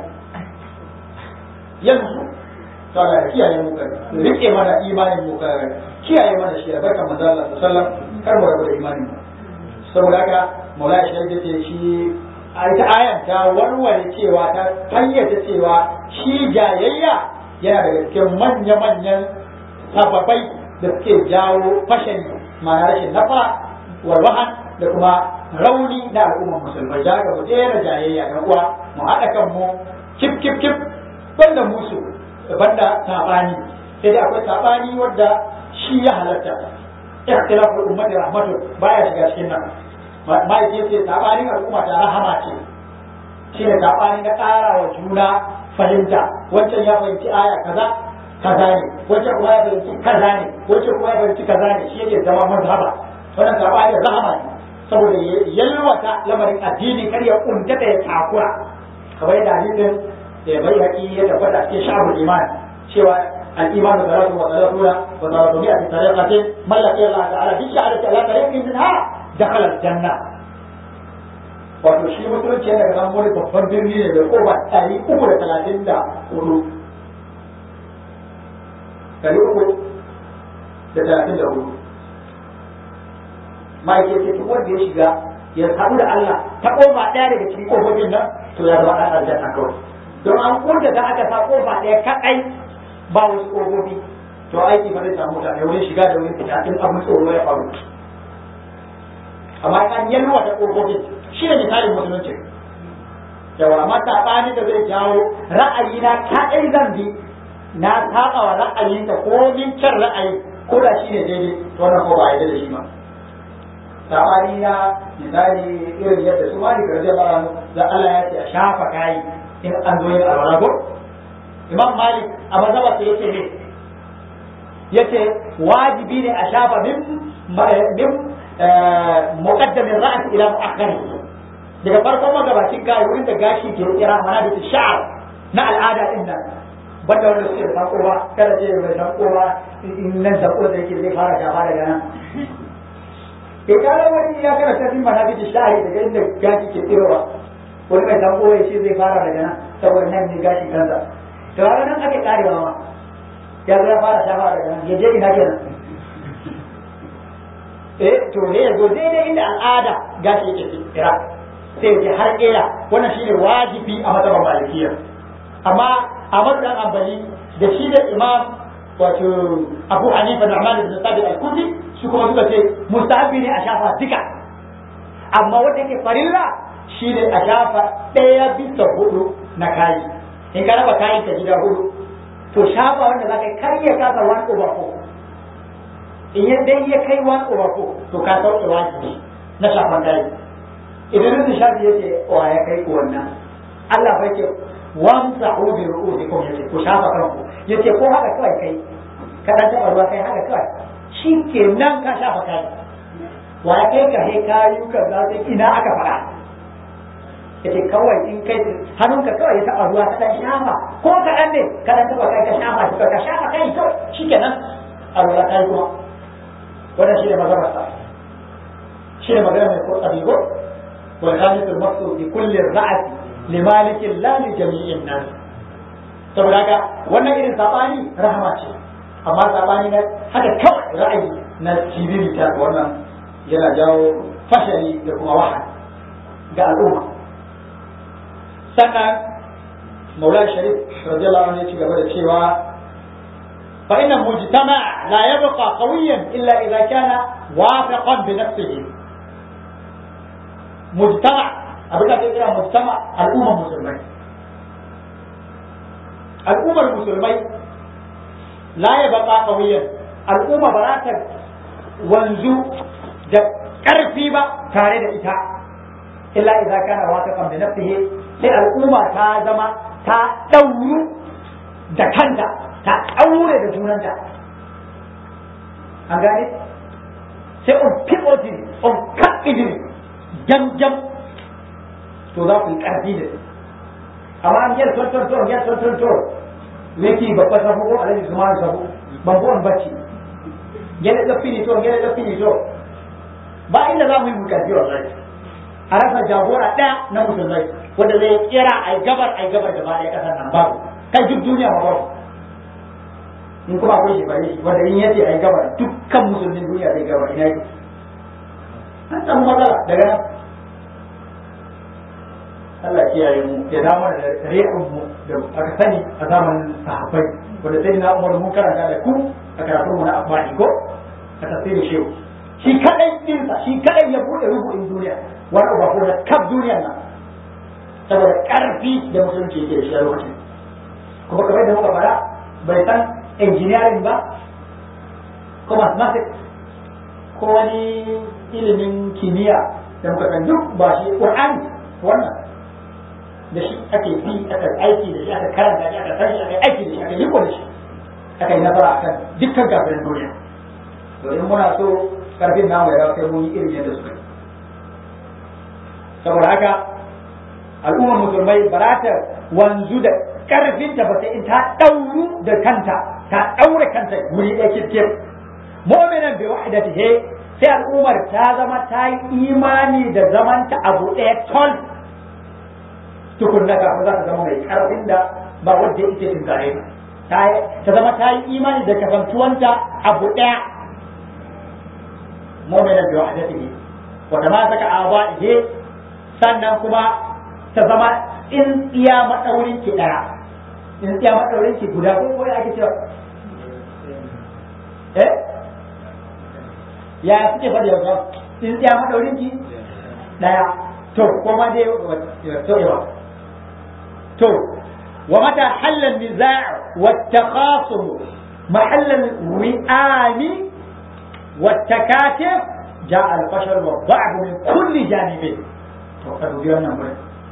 yanzu to Allah ya kiyaye mu kai rike mana imanin mu kai kiyaye mana shi da barkan manzo Allah sallallahu alaihi wasallam kar mu rabu da imanin mu saboda haka maula shi da ce shi a ita ayan ta warware cewa ta fayyace cewa shi jayayya yana daga cikin manya-manyan sababai da suke jawo fashin ma'ana rashin nafa walwahan da kuma rauni na al'ummar musulmai da ga mu daina jayayya na uwa mu haɗa kanmu kif kif kif banda musu banda sabani sai dai akwai sabani wadda shi ya halatta ikhtilaful ummati rahmatu baya shiga cikin nan mai ce sabanin al'umma ta rahama ce shi ne sabani na ƙara wa juna fahimta wancan ya fahimci aya kaza kaza ne wancan kuma ya fahimci kaza ne wancan kuma ya fahimci kaza ne shi yake zama mazhaba wannan sabani rahama ne saboda yalwata lamarin addini kar ya kuntata ya takura kamar yadda hadisin ya bai haƙi ya tabbata cikin sha'abul iman cewa al-imanu salatu wa salatuna wa salatu mi'ati tariqatin man laqiya Allah ta'ala bi sha'ati ala tariqin minha dakhala al-janna. Wato shi musulunci yana da wani babban birni ne da koba ɗari uku da talatin da hudu ɗari uku da talatin da hudu ma'aikaci duk wanda ya shiga ya samu da Allah ta kofa ɗaya daga cikin kofofin nan to ya zama ɗan aljanna kawai don an kunta da aka sa kofa ɗaya kaɗai ba wasu kofofi to aiki ba zai samu mutane wurin shiga da wurin fita in abin tsoro ya faru amma an yalwa da kofofin shi ne misalin musulunci yawa amma saɓani da zai jawo ra'ayina kaɗai zan bi na saba wa ra'ayinka ko min can ra'ayi ko da shi ne daidai to wannan ko ba a yi da shi ba sabani na misali irin yadda su mali garje Allah da Allah ya ce a shafa kai in an zo yin alwala ko Imam Malik a mazhaba sai yace ne yace wajibi ne a shafa min min muqaddamin ra's ila mu'akhkhar daga farkon magabacin kai wurin da gashi ke kira mana da sha'r na al'ada din nan banda wanda suke da kowa kada ce bai san kowa in nan da kowa da yake zai fara shafa daga nan ke kala wani ya kana tafin mana bi shari daga inda gashi ke tsirowa wani mai san kowa shi zai fara daga nan saboda nan ne gashi kansa to a nan ake karewa ma ya zo ya fara shafa daga nan ya je ina kenan eh to ne ya zo daidai inda al'ada gashi yake tsira sai ya har kera wannan shine wajibi a mazhaban malikiyya amma a mazhaban ambali da shi da imam wato Abu Hanifa da Ahmad ibn Sabit al-Kufi su kuma suka ce mustahabi ne a shafa duka amma wanda yake farilla shi ne a shafa ɗaya bisa hudu na kayi in ka raba kayan ka gida hudu to shafa wanda za ka kar ya kasa one over four in ya dai ya kai one over four to ka sauke wajibi na shafan kayi idan rin shafi yake wa ya kai ku wannan Allah bai ce wamsahu bi ru'usikum yace ku shafa kanku yace ko haka kawai kai ka dan taba ruwa kai haka kawai shi ke nan ka shafa kai wa kai ka he kayu ka za ta ina aka fara yace kawai in kai hannunka kawai ya taba ruwa ka dan shafa ko ka dan ne ka dan taba kai ka shafa shi ka shafa kai kawai shi ke nan a ruwa kai kuma wannan shi ne magana sa shi ne magana mai ko tabigo wal khalis al maqsud bi kulli ra'at li malik la li jami'in nas saboda haka wannan irin sabani rahama ce amma sabani na haka kawai ra'ayi na cibiri ta wannan yana jawo fashari da kuma wahan ga al'umma sannan maula sharif radiyallahu anhu ya ci gaba da cewa fa inna mujtama la yabqa qawiyan illa idha kana wafiqan bi nafsihi mujtama abin da ke kira mujtama al'umma musulmai al'ummar musulmai la ya baka qawiyan al'umma ba za ta wanzu da ƙarfi ba tare da ita illa idza kana wafiqan bi nafsihi sai al'umma ta zama ta dauru da kanta ta daure da junanta an gane sai on pivoti on kakidi jam jam to za ku yi ƙarfi da su amma an yar ton ton ton yar ton ton ton yake babba sabu ko alaji zuma sabu ban ko an bacci gele da fini to gele da fini to ba inda za mu yi bukaci wallahi a rasa jagora ɗaya na musulmai wanda zai kira ai gabar ai gabar gaba ɗaya ƙasar nan babu kai duk duniya ba babu in kuma akwai shi bare shi wanda in yace ai gabar dukkan musulmin duniya zai gabar ina yake an samu matsala daga nan Allah kiyaye mu ya dawo da ri'un mu da aka sani a zamanin sahabbai wanda sai na Umar mun karanta da ku a karatun mu na Afani ko a tafsirin shehu shi kadai din shi kadai ya bude rubu'in duniya wani ba ko da kaf duniyar nan saboda karfi da musulunci yake da shi a lokacin kuma kamar da muka fara bai san engineering ba ko mathematics ko wani ilimin kimiyya da muka san duk ba shi Qur'ani wannan da shi ake bi aka aiki da shi aka karanta shi aka san shi aka aiki da shi aka yi da shi aka yi nasara akan dukkan kafirin duniya to in muna so karfin namu ya kai mun yi irin yadda suka saboda haka al'ummar musulmai ba za ta wanzu da karfinta ba sai in ta ɗauru da kanta ta ɗaure kanta wuri ɗaya kirkir mu'minan bi wahdatihi sai al'ummar ta zama ta yi imani da zamanta abu ɗaya tol tukunna kafin za ta zama mai karfin da ba wadda ita cin zare ba ta zama ta yi imani da kasantuwanta abu ɗaya mu'minan bi wahdatihi wa tamasaka a'da'ihi sannan kuma ta zama in iya madaurin ki daya in iya madaurin ki guda ko ko ake cewa eh ya suke fadi yau in iya madaurin ki daya to kuma dai to yawa to wa mata halal nizaa wa takhasum محل الوئام والتكاتف جاء الفشل والضعف من كل جانب فقد بيونا هنا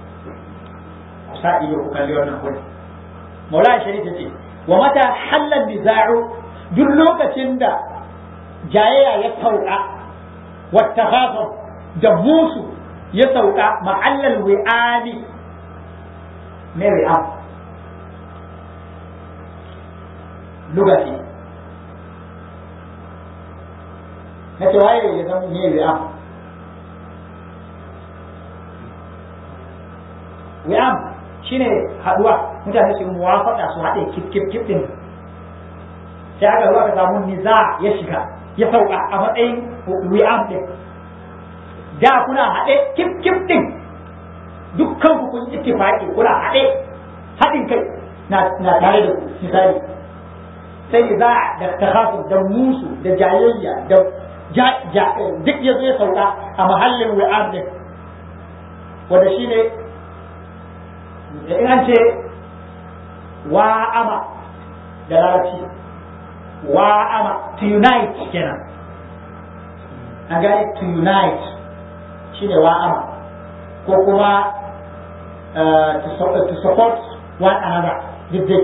سائل وكاليونا هنا مولاي شريف ومتى حل النزاع دلوك تندى جاية يتوقع والتخاصم دموس يتوقع محل الوئام ما وئام لغتي نتي واي يزم مي وئام وئام shine haduwa mutane su muwafaka su haɗe kif kif kif din sai aka zo aka samu niza ya shiga ya sauka a matsayin wi'am din da kuna haɗe kif kif din dukkan ku kun ittifaqi kuna haɗe haɗin kai na na tare da ku misali sai niza da takhasum da musu da jayayya da duk ya zo ya sauka a mahallin wi'am din wanda shine in an ce wa'ama da larabci wa'ama to unite kenan an gane to unite shine wa'ama ko kuma to support one another diddai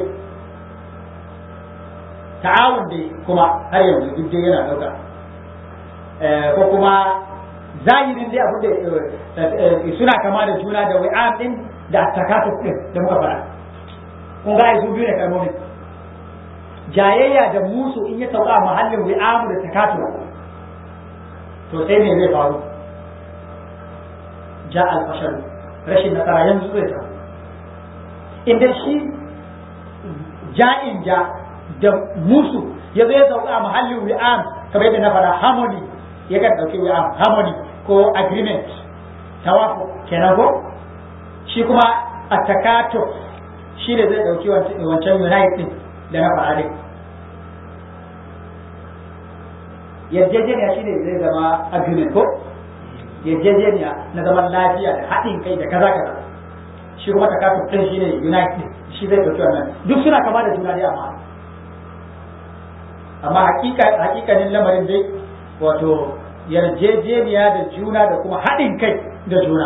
ta'awun dai kuma har yanzu diddai yana dauka ko kuma zahirin dai abu da suna kama da juna da wi'am din da takatuf din da muka fara kun ga su biyu ne kalmomi jayayya da musu in ya sauka a mahallin wi'amu da takatuf to sai me zai faru ja al-fashal rashin nasara yanzu zai ta inda shi ja'in ja da musu ya zo ya sauka a mahallin wi'am kamar yadda na fara harmony ya kan dauki wi'am harmony ko agreement tawafu kenan ko shi kuma a takato shi ne zai dauki wancan united da na faɗa yarjejeniya shi ne zai zama agreement ko yarjejeniya na zaman lafiya da haɗin kai da kaza kaza shi kuma takato ɗin shi ne united shi zai dauki wannan duk suna kama da juna dai amma amma hakikanin lamarin dai wato yarjejeniya da juna da kuma haɗin kai da juna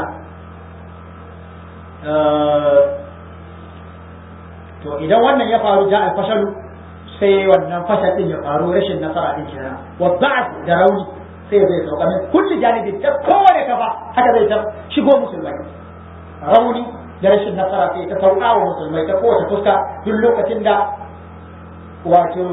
to idan wannan ya faru ja alfashalu sai wannan fashal din ya faru rashin nasara din kenan wa da'af da rauni sai zai sauka min kulli janibi ta kowane kafa haka zai ta shigo musulmai rauni da rashin nasara sai ta sauka wa musulmai ta kowace fuska duk lokacin da wato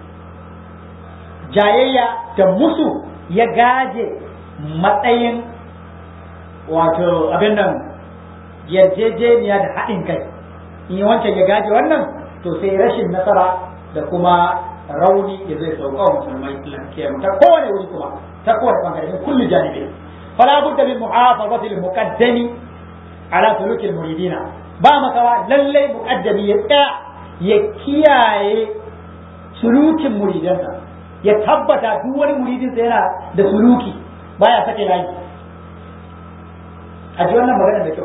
jayayya da musu ya gaje matsayin wato abin nan yarjejeniya da haɗin kai in wancan ya gaje wannan to sai rashin nasara da kuma rauni ya zai sauka wa musulmai lafiya ta kowane wuri kuma ta kowane bangare kullu janibi fala budda min muhafazati al muqaddami ala suluki al muridina ba makawa lallai muqaddami ya tsaya ya kiyaye sulukin muridansa ya tabbata duk wani muridinsa yana da suluki baya sake layi a ji wannan magana da kyau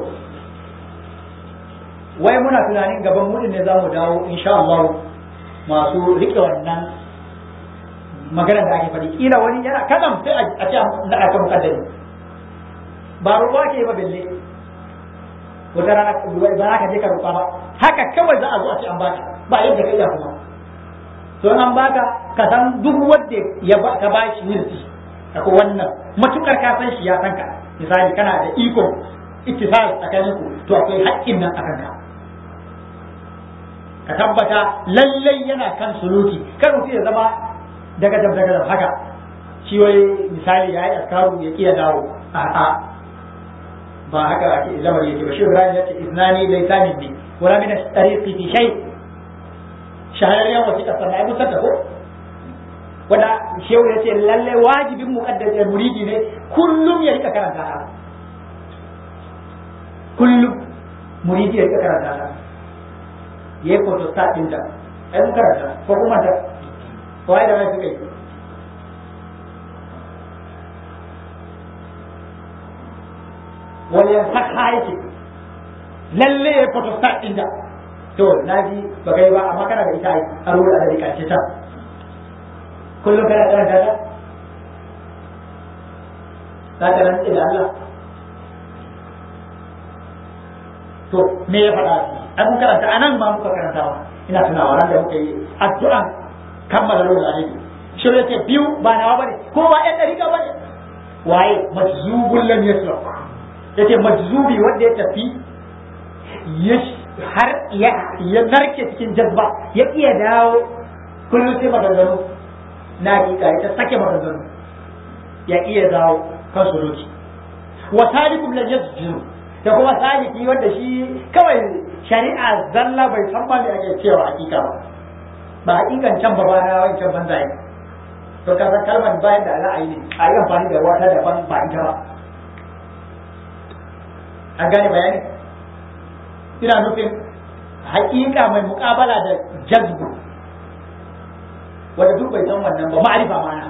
wai muna tunanin gaban mu ne za mu dawo insha Allah masu rike wannan magana da ake faɗi kila wani yana kadam sai a ce da aka mukaddari ba ruwa ke ba bille wata rana ba za ka je ka roƙa ba haka kawai za a zo a ce an baka ba yadda kai da kuma to an baka ka san duk wanda ya ka ba shi wirti akwai wannan matukar ka san shi ya san ka misali kana da iko ittisal tsakanin ku to akwai haƙƙin nan akan ka ka tabbata lallai yana kan suluki kar mutum ya zama daga dab daga haka shi wai misali ya yi askaru ya kiya dawo a'a ba haka ake zama yake ba shi Ibrahim ya ce iznani laysa minni wala min tariqi fi shay shahararren wasiƙa sannan ai musar da ko wanda shehu ya ce lalle wajibin muqaddar muridi ne kullum ya rika karanta ta kullum muridi ya rika karanta ta yayi foto ta dinta ai mun karanta ko kuma ta ko ai da mai suka yi wani saka yake lalle ya photostat ɗinta to na ji ba kai ba amma kana da ita a rubuta da rikace ta kullum kana da dada za ka rantse da Allah to me ya faɗa an mun karanta anan ma muka karantawa ina tunawa ran da muka yi addu'an kammala rubuta alaihi shi yake biyu ba nawa bane ko ba ɗan dariƙa bane waye majzubul lam yasra yace majzubi wanda ya tafi har ya narke cikin jazba ya iya dawo kullum sai maganganu na hakika ya ta sake maganganu ya iya dawo kan suluki wa salikum la yasjud da kuma saliki wanda shi kawai shari'a zalla bai san ba me ake cewa hakika ba ba hakikan can ba ba na wancan banza ne to ka san kalmar bayan da za a yi ne a yi amfani da wata daban ba ita ba an gane bayani ina nufin hakika mai muƙabala da jazbu wanda duk bai san wannan ba ma'arifa mana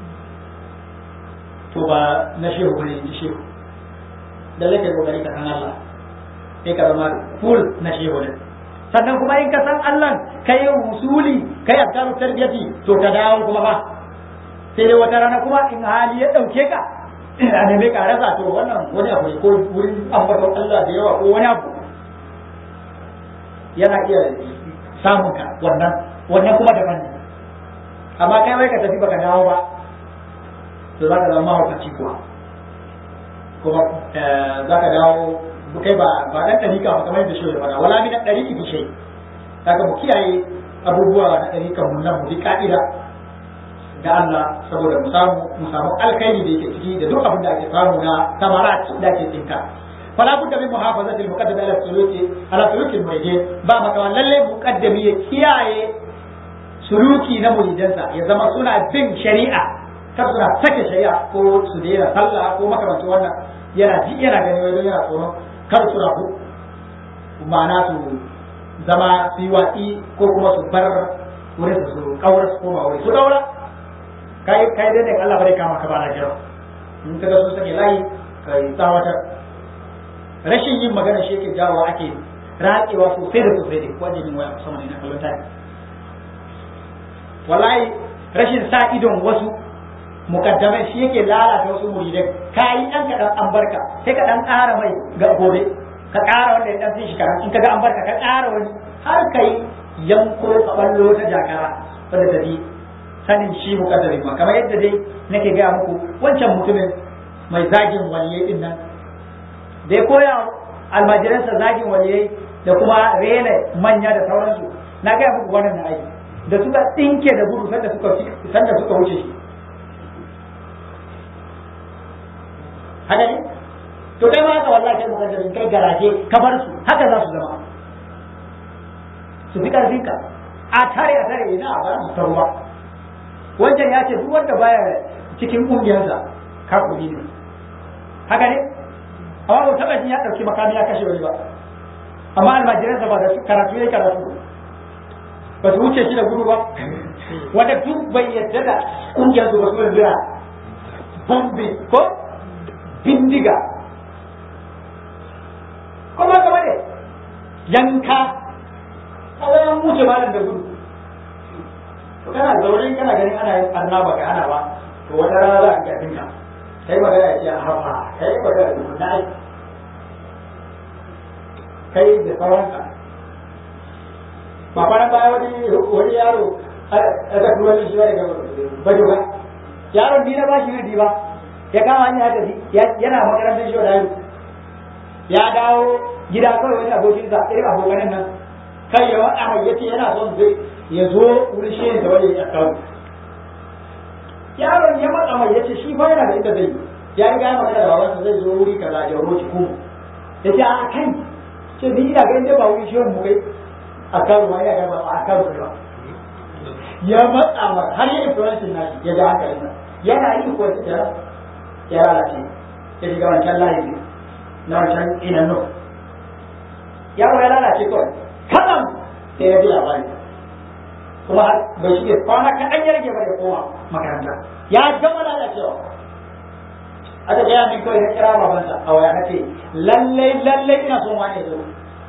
to ba na shehu bane ni shehu da zai kai kokari ka san Allah sai ka zama full na shehu ne sannan kuma in ka san Allah kai usuli kai azkaru tarbiyati to ka dawo kuma ba sai dai wata rana kuma in hali ya dauke ka a neme ka rasa to wannan wani abu ko wurin ambaton Allah da yawa ko wani abu yana iya samun ka wannan wannan kuma daban ne amma kai wai ka tafi baka dawo ba to za ka zama mahaukaci kuwa kuma za ka dawo kai ba ba dan dalika ba kamar yadda shi ya fara wala min daliki fi shay kaga mu kiyaye abubuwa na dalikan mun nan mu bi ka'ida da Allah saboda mu samu mu samu alkhairi da yake ciki da duk abin da ake samu na samarat da ake tsinka fala budda min muhafazati al-muqaddam ala suluki ala suluki al-muridin ba maka lalle muqaddami ya kiyaye suluki na muridansa ya zama suna bin shari'a kar suna sake shari'a ko su daina sallah ko makamancin wannan yana ji yana gani wai yana tsoro kar su rabu ma'ana su zama su yi watsi ko kuma su bar wurin su kaura su koma wuri su kaura kai kai dai Allah bare kama ka ba na jira in kaga sun sake layi kai tsawatar rashin yin magana shi yake jawo ake ratsewa sosai da sosai da wajen yin waya musamman ina kallon tare wallahi rashin sa idon wasu mukaddamai shi yake lalata wasu muridai kayi dan ka dan an barka sai ka dan ƙara mai ga gobe ka ƙara wanda ya dan fi shi karan in kaga an barka ka ƙara wani har kai yanko ka ballo ta jakara wanda ta bi sanin shi mukaddari ma kamar yadda dai nake gaya muku wancan mutumin mai zagin waliyai din nan da ya koya almajiransa zagin waliyai da kuma rena manya da sauransu na gaya muku wannan na aiki da suka tsinke da gudu sanda suka sanda suka wuce shi haka ne to kai ma haka wallahi kai mukaddarin kai garaje ka bar su haka za su zama su fi karfin ka a tare a tare ina a bar su tarwa wancan ya ce duk wanda baya cikin kungiyarsa kafiri ne haka ne amma ba taɓa jin ya ɗauki makami ya kashe wani ba amma almajiransa ba da karatu ya karatu ba su wuce shi da gudu ba wanda duk bai yadda da kungiyar su ba su yanzu bombi ko bindiga ko ba gaba ne yanka kawai an wuce malam da gudu to kana zaune kana ganin ana yin arna baka ana ba to wata rana za a ga ka kai magana ya ce a hafa kai magana da kunna ai kai da sauranka ba fara baya wani wani yaro aka kuma shi ba daga bari ba yaron ni na ba shi ne ba ya kama hanya haka yana makarantar shi da yaro ya dawo gida kawai wani abokin sa irin abokanin nan kai ya wada mai yace yana son zai ya zo wurin shi da wani akawu yaron ya matsa mai yace shi fa yana da inda zai ya riga ya magana da babansa zai zo wuri kaza ya roci kuma yace a kai ce ni ina ga inda ba wuri shi mu kai akawu ma ya ga ba akawu ba ya matsa mai har ya influence na ya ga hankalin yana yi ko ta ya lalace ya shiga wancan layi na wancan inan no yaro ya lalace kawai kaɗan sai ya ji labari kuma bai shige kwana kaɗan ya rage ba ya koma makaranta ya gama lalacewa aka gaya min kawai na kira babansa a waya na ce lallai lallai ina son wani zo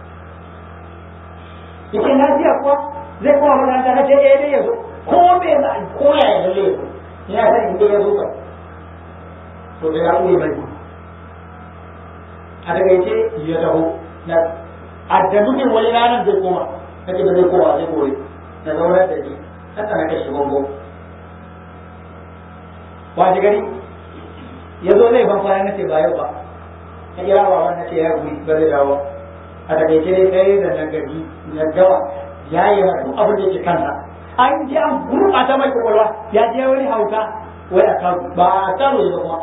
yake lafiya kuwa zai koma makaranta na ce eh dai ya zo ko me za a koya ya lalle ya zo ina san inda ya zo ka to da ya ɓoye mai a daga yace ya taho na adda muke wani ranar zai koma kake da zai koma zai kore na zaunar da shi haka na kashe gongo wace gari ya zo zai ban kwana nace ba yau ba na kira ba wani nace ya guri ba zai dawo a daga yace dai kai da nan gari na gawa ya yi duk abin da yake kansa an ji an gurɓata mai kwakwalwa ya je wani hauka wai a karu ba a karo ya kuma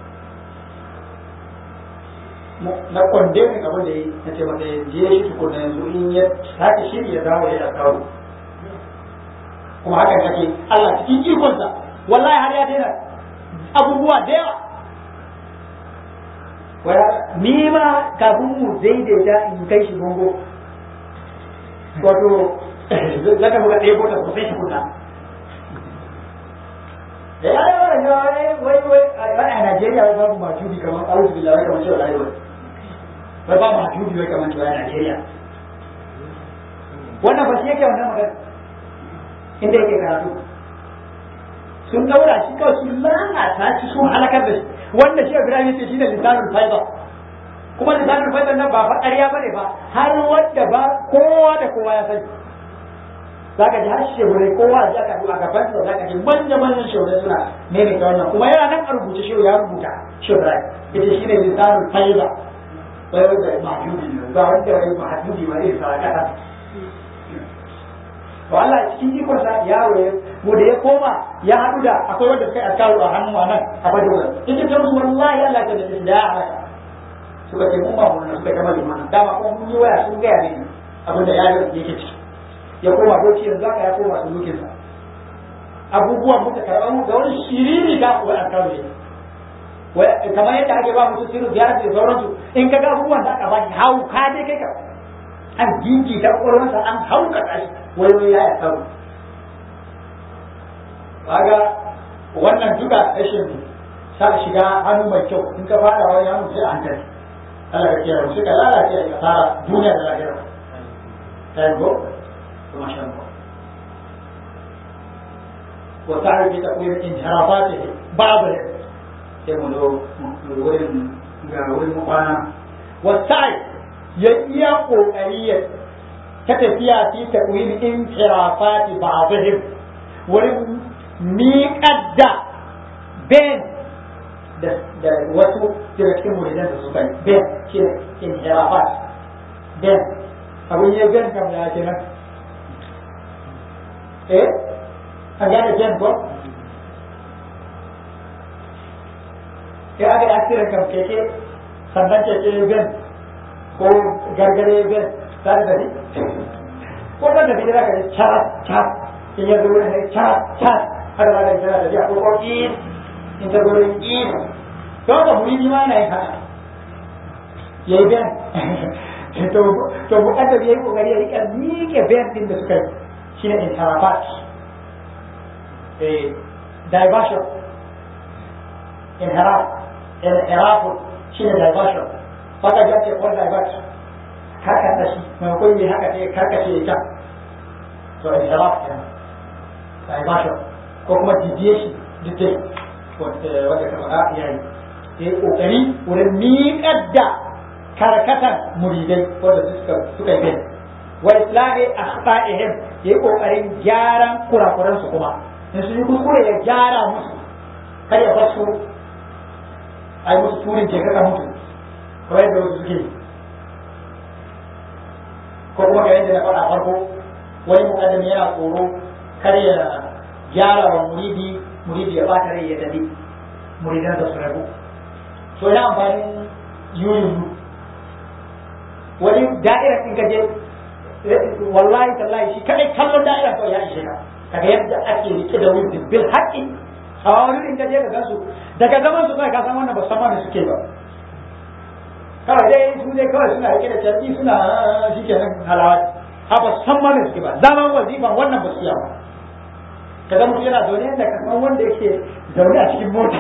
na kwande ne abin da yi na ce mata ya je shi tukuna yanzu in ya sake shiri ya dawo ya kawo kuma hakan kake Allah cikin ikonsa wallahi har ya daina abubuwa da yawa ni ma kafin mu daidaita in kai shi gongo wato zaka buga ɗaya bota sosai shi kuna da ya yi wani wai wai wai a Najeriya wai babu majubi kamar auzu billahi kamar cewa rayuwa wai babu majubi wai kamar cewa Najeriya wannan ba shi yake wannan magana inda yake karatu sun daura shi kawai sun lalata shi sun halakar da shi wanda shi Ibrahim yace shine lisanul faiba kuma lisanul faiba nan ba fa ƙarya bane ba har wanda ba kowa da kowa ya sani zaka ji har shehurai kowa da aka a gaban sa zaka ji manya manyan shehurai suna ne ne wannan kuma yana nan a rubuce shehu ya rubuta shehurai ita shine lisanul faiba bai wanda mahjudi ne ba wanda bai mahjudi ba ne sa kasa to Allah cikin ikon sa yaro ya mu da ya koma ya haɗu da akwai wanda suka askaru a hannu a nan a bada wurin ita ta musu wallahi Allah ta da da ya halaka suka ce mun ba mun suka gama liman dama kuma mun yi waya sun ga ne abin da yaro yake ciki ya koma doki yanzu aka ya koma sulukin sa abubuwan muka karɓa mu da wani shiriri ka wai askaru ne wai kamar yadda ake ba musu sirru ziyara da sauransu in ka ga abubuwan da aka ba hau ka dai kai ka an gigi ta ƙwarwarsa an hauka tashi wai wai ya yi sabu kaga wannan duka rashin sa shiga hannu mai kyau in ka fada wani hannu sai an tafi Allah ka kiyaye shi ka lalace a kasara duniya da lahira sai go to masha Allah wa ta'rifu taqwim inharafatihi ba'd sai mu do wurin ga wurin kwana wa sa'i ya iya kokari ya ta tafiya fi taqwim inharafati ba'dihim wurin miƙar da ben da wasu daga cikin muridan da suka yi ben shi ne inhirafat ben abin ya ben kam da ake nan eh an gane ben ko ya aka yi asirin kam keke sannan keke ben ko gargare ben tare da ni ko kan da fi da ka yi cas cas in ya zo wurin ne cas cas haka za ka yi tana tafiya ko ko in in ta gurin in to ka muri ji ma yana yin haka ya yi ben to to bukatar ya yi kokari ya rika miƙe ben din da suka yi shine intarafat eh diversion inharaf inharaf shine diversion baka ga ce ko diversion haka ta shi maimakon yi haka sai karkace ya can to inharaf kenan diversion ko kuma deviation duk dai wanda ka faɗa ya yi sai kokari wurin miƙar da karkatar muridai wanda suka suka yi bin wa islahi akhta'ihim yayi kokarin gyaran kurakuran su kuma in su yi kuskure ya gyara musu kar ya basu ai musu turin ke kaka mutu kawai da wasu suke ko kuma ga yadda na faɗa farko wani mukaddami yana tsoro kar ya gyara wa muridi muridi ya bata rai ya dade muridan da su rabu so ina amfanin yuyu wani da'ira in ka je wallahi tallahi shi kadai kallon da'ira to ya ishe ka kaga yadda ake rike da wurin bil haqqi a wani in ka je ka gansu daga zaman su kai ka san wannan ba san ma suke ba kawai dai su dai kawai suna rike da tarbi suna shikenan halawa ha ba san ma suke ba zaman wazifan wannan ba su yawa kaga mutum yana zaune da kasan wanda yake zaune a cikin mota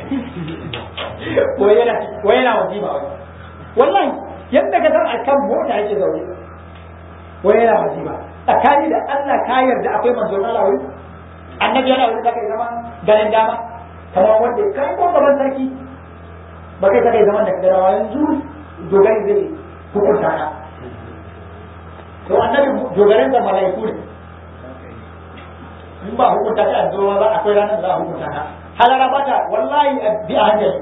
ko yana ko yana wazifa wallahi yadda ka san a kan mota yake zaune ko yana wazifa tsakani da Allah ka yarda akwai manzon Allah wai annabi yana wani zaka zama ganin dama kamar wanda kai ko gaban sarki ba kai zaka zaman da ka darawa yanzu dogari zai hukunta ka to annabi dogarin da malaiku ne in ba hukunta ta a zuwa ba akwai ranar da za a hukunta ta halara ba ta wallahi bi a hankali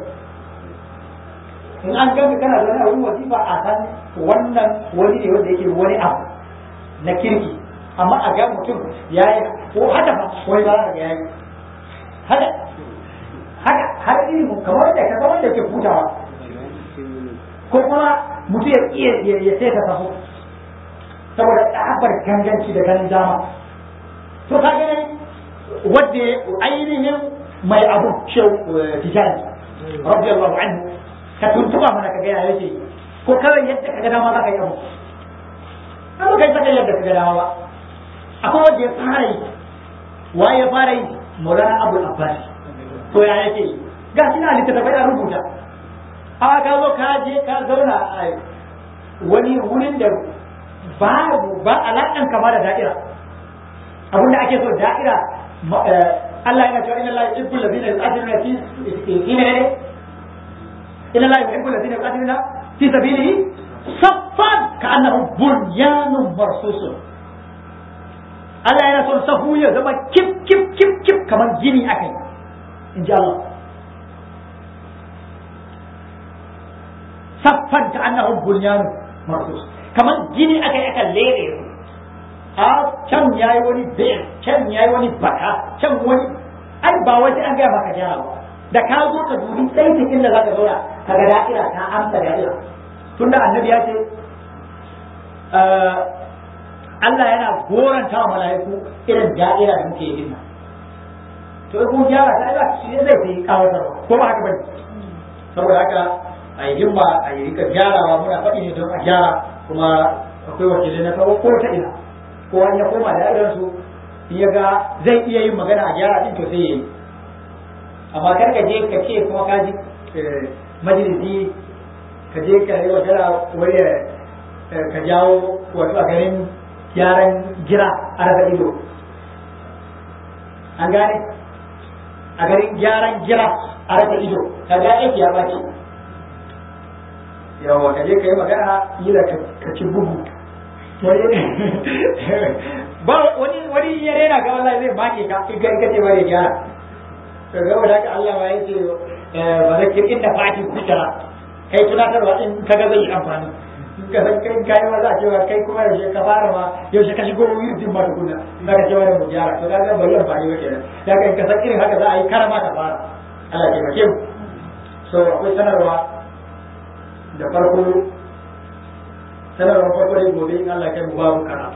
in an gami kana zaune a wurin wazifa a san wannan wani ne wanda yake wani abu na kirki amma a ga mutum ya yi ko hada ba wani ba ya yi hada haka har ilimin kamar da ka zama da ke hutawa ko kuma mutum ya iya ya sai ta tafi saboda tsabar ganganci da ganin dama to ka gani wadda ainihin mai abu shehu tijani radiyallahu anhu ka tuntuba mana ka gaya yake ko kawai yadda ka ga dama za ka yi abu amma kai saka yadda ka ga dama ba akwai wanda ya fara yi waye ya fara yi maulana abul abbas to ya yake yi ga shi na littattafai a rubuta a ka zo ka je ka zauna a wani wurin da babu ba alaƙan kama da da'ira abinda ake so da'ira Allah yana cewa inna Allah yuhibbu alladhina yuqatiluna fi ina ne inna Allah yuhibbu alladhina yuqatiluna fi sabilihi saffan ka'annahum bunyanun marsusun Allah yana son sahu ya zama kip kip kip kip kamar gini akai in ji Allah saffan ka'annahum bunyanun marsus kamar gini akai akan lere a can yayi wani bear can yayi wani baka can wani ai ba wai an ga maka gyara ba da ka zo ka dubi sai ta inda zaka zauna kaga da'ira ta amsa da'ira tunda annabi ya ce Allah yana goranta wa mala'iku irin da'ira da muke yi to in kun gyara ta Allah shi zai fi kawatarwa ko ba haka bane saboda haka a yi himma a yi rika gyarawa muna faɗi ne don a gyara kuma akwai wakilai na kawo ko ta ina ko an ya koma da irin su in ya ga zai iya yin magana a gyara din to sai yayi amma kar ka je ka ce kuma ka ji majalisi ka je ka yi magana wai ka jawo wato a garin gyaran gira a rasa ido an gane a garin gyaran gira a rasa ido ka ga aiki ya baki yawa ka je ka yi magana yi da ka ci bugu ba wani wani ya rena ga wallahi zai baki ka in ka ce bare gyara to ga wanda ka Allah ma yace ba zai kin da fati kutara kai tunatarwa in kaga zai amfani ka san kai kai ma za a cewa kai kuma yaushe ka fara ma yaushe ka shigo wurin din ma tukuna za ka ce wani mu gyara to kaga bari amfani ba kenan ya kai ka san irin haka za a yi karama ka fara Allah ya taimake mu so akwai sanarwa da farko sanarwar farko dai gobe in Allah kai mu babu karatu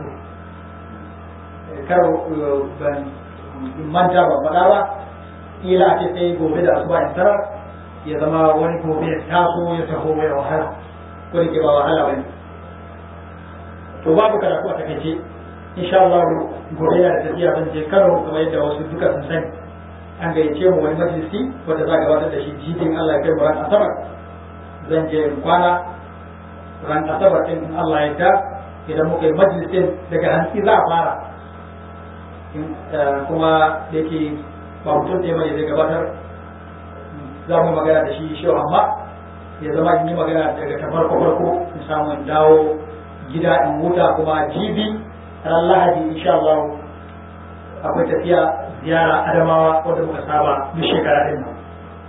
karo ban manta ba faɗa ba kila a ce sai gobe da asuba in tarar ya zama wani gobe ya taso ya taho ya wahala ko da ke ba wahala bane to babu karatu a takaice insha Allah gobe da tafiya ban je karo kamar yadda wasu duka sun sani an gayyace mu wani majalisi wanda za a gabatar da shi jibin Allah ya kai mu ran asabar zan je in kwana ran asabar din Allah ya da idan muka yi majalisin daga hantsi za a fara kuma da yake ba mutum ɗaya mai zai gabatar za mu magana da shi shi amma ya zama in yi magana daga ta farko farko in samu in dawo gida in huta kuma jibi ran lahadi insha Allah akwai tafiya ziyara adamawa wanda muka saba duk shekara din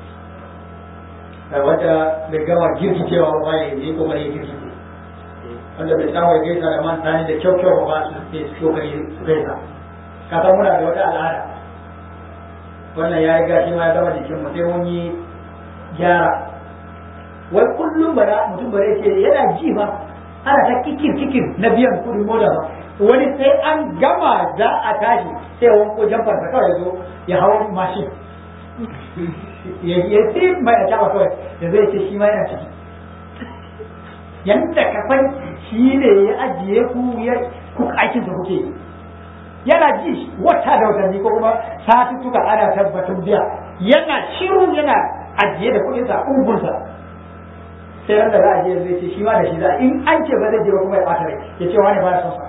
nan wanda bai gama girgicewa ba ya yi kuma ya girgice wanda bai samu ya gaisa da man sani da kyau kyau ba su ke su kai su gaisa ka san muna da wata al'ada wannan ya riga shi ma ya zama jikin mu sai mun yi gyara wai kullum bara mutum bare ce yana ji ba ana ta kikir kikir na biyan kudin moda ba wani sai an gama za a tashi sai wani ko jamfar ta kawai zo ya hawa mashin ya ce mai a jama kawai da zai ce shi ma yana ciki yadda kafan shi ne ya ajiye ku ya ku aikin da kuke yana ji wata da watanni ko kuma satuttuka ana tabbatun biya yana shiru yana ajiye da kuɗinsa a ƙungunsa sai ran da za a je zai ce shi ma da shi za in an ce ba zai je ba kuma ya ɓata rai ya ce wani ba ya son sa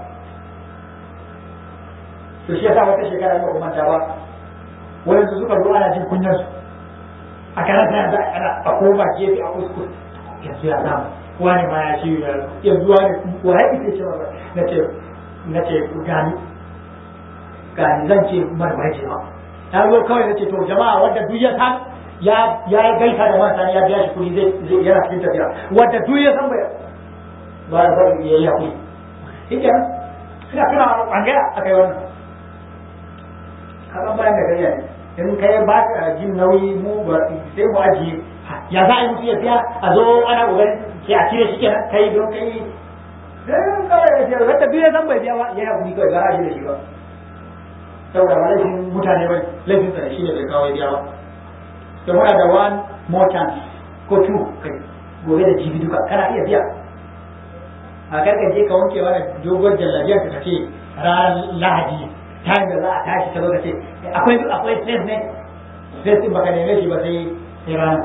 to shi yasa wata shekara ba kuma ta ba wani su suka zo ana jin kunyar su a karanta yanzu ana a koma gefe a kuskus yanzu ya samu wani ma ya shi yanzu wani wa ya ita ce ba na ce na ce gani gani zan ce marmari ce ba ta zo kawai na ce to jama'a wadda duk ya san ya ya yi gaita da mata ya biya shi kuɗi zai yana cikin tafiya wadda duk ya san bai ba ba ya yi hakuri shi kenan suna suna ɓangaya a kai wannan kasan bayan da gariya ne in kai ba ka jin nauyi mu ba sai mu ajiye ya za a yi musu ya fiya a zo ana ƙoƙarin ke a cire shi kenan kai don kai sai kawai ya ce wadda duk ya san bai biya ba ya yi hakuri kawai ba a da shi ba saboda ba laifin mutane ba laifin sa shi ne bai kawo ya biya ba to muna da one more chance ko two kai gobe da jibi duka kana iya biya a karka je ka wanke wani dogon jallabiyar ka ce ranar lahadi time da za a tashi ta zo ka ce akwai akwai stress ne stress din baka neme shi ba sai sai rana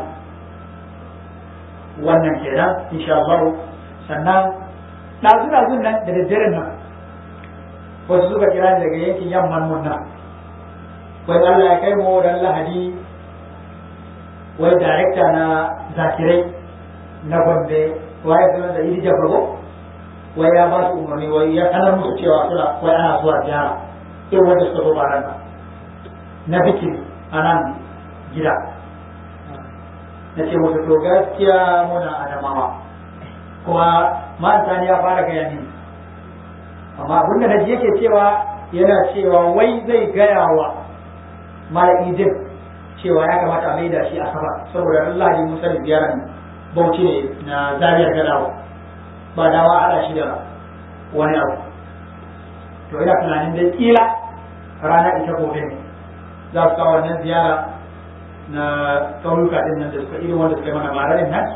wannan kenan insha Allah sannan dazu dazun nan da daddaren nan wasu suka kira daga yankin yamman mun nan wai Allah ya kai mu ran lahadi wai director na zakirai na Gombe wai kuma da Idi Jafago wai ya ba su umarni wai ya sanar musu cewa suna wai ana zuwa ziyara irin wanda suka zo baran nan na bikin a nan gida na ce musu to gaskiya muna adamawa kuma man sani ya fara gaya ni amma abin da naji yake cewa yana cewa wai zai gaya wa mara idin cewa ya kamata a maida shi a sama saboda Allah ne musa da ziyarar bauchi ne na zariyar gadawa ba dawa ana shi da wani abu to ina tunanin dai kila rana ita gobe ne za su kawo wannan ziyara na ƙauyuka din nan da suka irin wanda suka yi mana mararin nan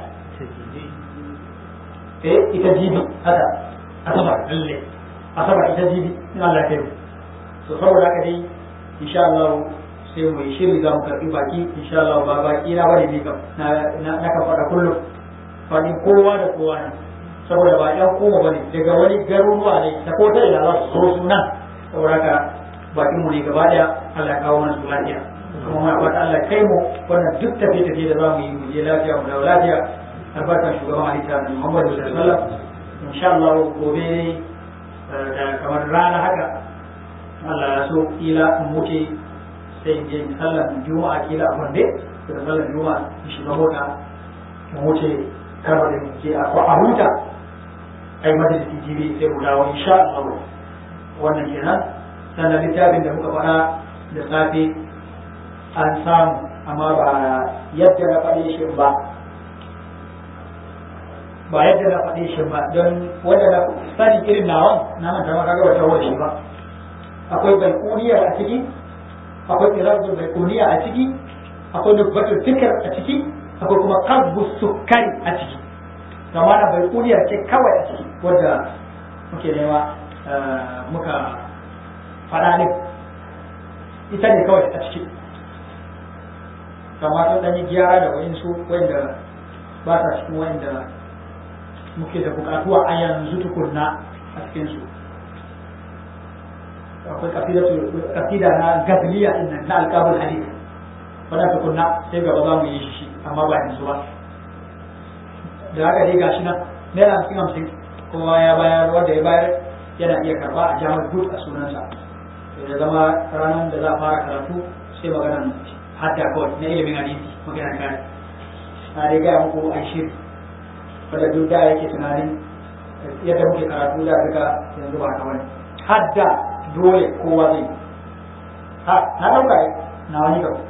eh ita jibi haka asabar lalle asabar ita jibi in Allah ya kai to saboda haka dai insha Allah sai mu yi shiri za mu karɓi baki insha Allah ba baki na bane ne kam na kan faɗa kullum faɗin kowa da kowa ne saboda ba ɗan koma bane daga wani garuruwa ne ta ko ta ina za su so sunan saboda haka bakin mu ne gaba daya Allah ya kawo mana su lafiya kuma muna fata Allah kai mu wannan duk tafiye tafiye da za mu yi mu je lafiya mu dawo lafiya albarkar shugaban halitta da Muhammadu sallallahu alaihi wasallam insha Allah gobe da kamar rana haka Allah ya so kila in muke sai in je sallar juma'a kila a wande da sallar juma'a in shiga mota in wuce karo da ke a huta ai majalisi jibi sai mu dawo insha Allah wannan kenan sannan littafin da muka faɗa da safe an samu amma ba yadda na faɗe shi ba ba yadda na faɗe shi ba don wanda na sani irin nawan na manta ma kaga wata wani ba akwai baikuniya a ciki akwai irabul baikuniya a ciki akwai nubbatul fikr a ciki akwai kuma kabbu sukari a ciki kama na baikuniya ce kawai a ciki wadda muke nema muka faɗa ne ita ne kawai a ciki kama sun ɗanyi gyara da wayansu wanda ba sa cikin wanda muke da bukatuwa a yanzu tukunna a cikinsu akwai kafida na gazliya din na alƙabul hadith wannan tukunna sai gaba za mu yi shi amma ba yanzu ba da haka dai gashi nan naira hamsin hamsin kowa ya bayar wanda ya bayar yana iya karba a jami'ar good a sunansa ya zama ranar da za a fara karatu sai maganan hadda kawai na ilimin hadisi maganan kare na dai gaya muku a shiri wanda duk da yake tunanin yadda muke karatu da duka yanzu ba kamar hadda dole kowa zai ha na dauka na wani gaba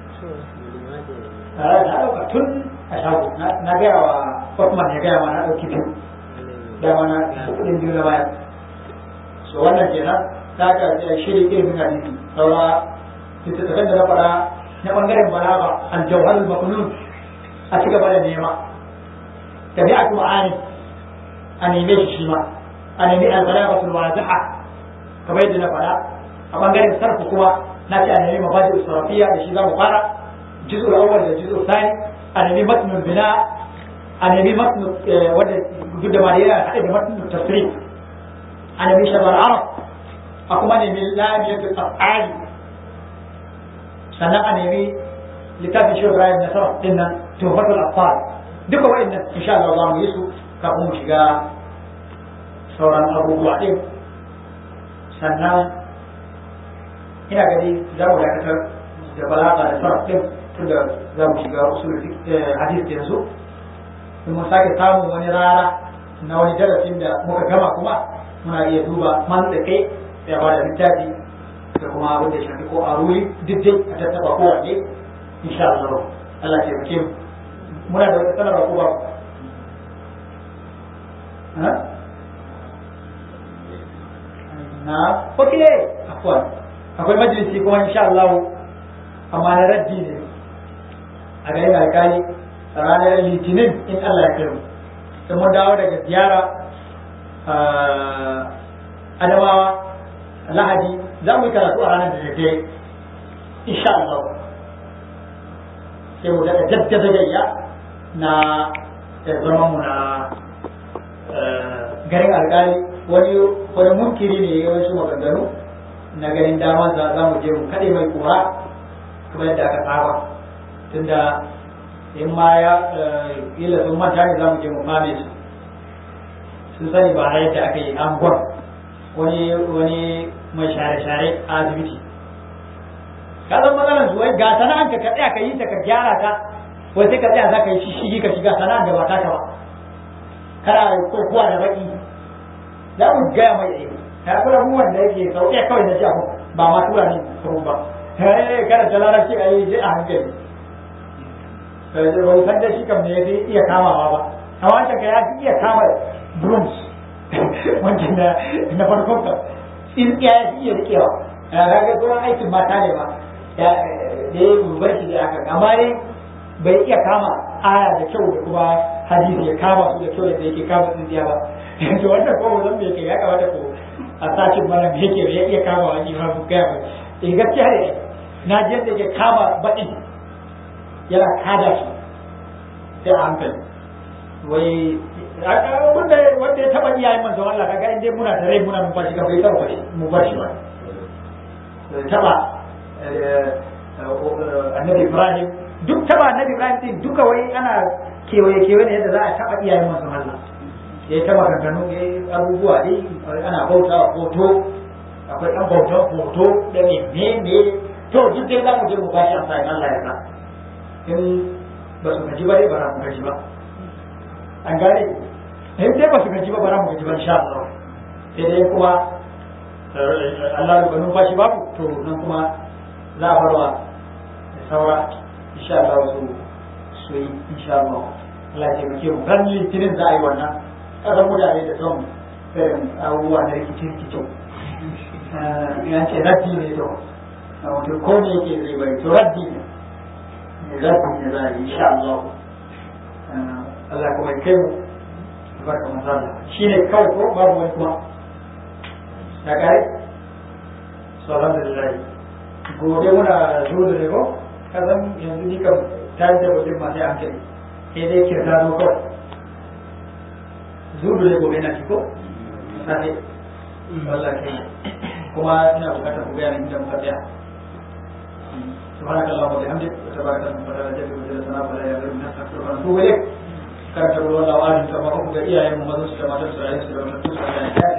na dauka tun a shago na gaya wa Osman ya gaya ma na dauki biyu da mana kudin biyu na baya so wannan kenan ta ka shirin ilimin hadisi saura littattafan da na fara na bangaren balaga aljawhar al-maknun a ci gaba da nema tabi'atu ma'ani a neme shi shi ma a nemi al-balaghatul wadiha kamar yadda na fara a bangaren sarfu kuma na ce a nemi mabadi sarfiya da shi za mu fara juz'ul awwal da juz'ul thani a nemi matnul bina a nemi matnul wanda duk da ma yana haɗe da matnul tafsir a nemi shabar arab a kuma nemi lamiyatul af'ali sannan a nemi littafin shi Ibrahim Nasar din nan tuhfatul atfal duka wa'annan insha Allah za mu yi su kafin mu shiga sauran abubuwa din sannan ina gani za mu dakatar da balaga da sarf din tunda za mu shiga usul hadith yanzu in mun sake samun wani rana na wani darasin da muka gama kuma muna iya duba mantsake da ba da littafi da kuma abin da shafi ko aruli duk dai a tattaba kowanne insha Allah Allah ya taimake mu muna da wata sanarwa ko ba ha na okay afwan akwai majalisi kuma insha Allah amma na raddi ne a ga yana alkali ranar litinin in Allah ya kai mu sai mun dawo daga ziyara Adamawa Lahadi za mu yi karatu a ranar da take insha Allah sai mu daga jaddada gayya na zaman mu na garin alkali wani wani munkiri ne ya wasu maganganu na ganin daman za mu je mu kaɗe mai kura kuma yadda aka saba tunda in ma ya kila sun manta ne za mu je mu mame su sun sani ba yadda aka yi angon wani wani mai share-share a asibiti ka zan maganar su wai ga sana'an ka tsaya ka yi ta ka gyara ta wai sai ka tsaya za ka yi shishigi ka shiga sana'an da ba ta ba kana kokowa da baki za mu gaya mai ɗaya ya kula ruwan da yake sauƙi kawai na shafu ba ma tura ne kurun ba kada ta larabci a yi je a hankali wani san da shi kam ne ya fi iya kamawa ba a wancan ka ya fi iya kama brooms wancan na na farkon ka in ya fi iya rikewa ya ga sauran aikin mata ne ba ya ya bar shi da aka amma dai bai iya kama aya da kyau da kuma hadisi ya kama su da kyau da yake kama tsintiya ba to wannan ko zan bai kai ya kamata ko a sashin mana da yake ya iya kama wani ma mu gaya ba eh gaskiya ne na ji yadda yake kama baɗin yana kada shi sai a hankali wai wanda wanda ya taba iyayen manzon Allah kaga in dai muna da rai muna numfashi ka bai taba mu bar shi ba taba annabi Ibrahim duk taba annabi Ibrahim din duka wai ana kewaye kewaye ne yadda za a taba iyayen manzon Allah ya ta maganganu ya yi abubuwa dai ana bauta wa hoto akwai ɗan bautar hoto da ne ne ne to duk dai za mu je mu bashi amfani Allah ya sa in ba su gaji ba dai ba za mu gaji ba an gane in dai ba su gaji ba ba za mu gaji ba insha Allah sai dai kuma Allah ya banin bashi babu to nan kuma za a barwa saura insha Allah su su yi insha Allah Allah ya taimake mu ran litinin za a yi wannan kasan mutane da son irin abubuwa na rikici-rikicin ya ce raddi ne to a wato ko ne yake zai bari to raddi ne raddi ne za a yi insha Allah Allah kuma ya kai mu barka masala shi ne kawai ko babu wani kuma ya kare so alhamdulillah gobe muna zuwa da ko kasan yanzu ni kam ta yi da wajen masu hankali sai dai kirta zo kawai zuwa da gobe na ciko sai wallahi kuma ina bukatar ku bayanin inda muka tsaya subhanaka allahumma wa bihamdika wa tabaraka ismuka wa ta'ala jaddu wa jalla sana'a la ilaha illa anta astaghfiruka wa atubu ilayk karanta ruwan lawarin ta ba ku ga iyayen mu mazan su da matan su da su da matan su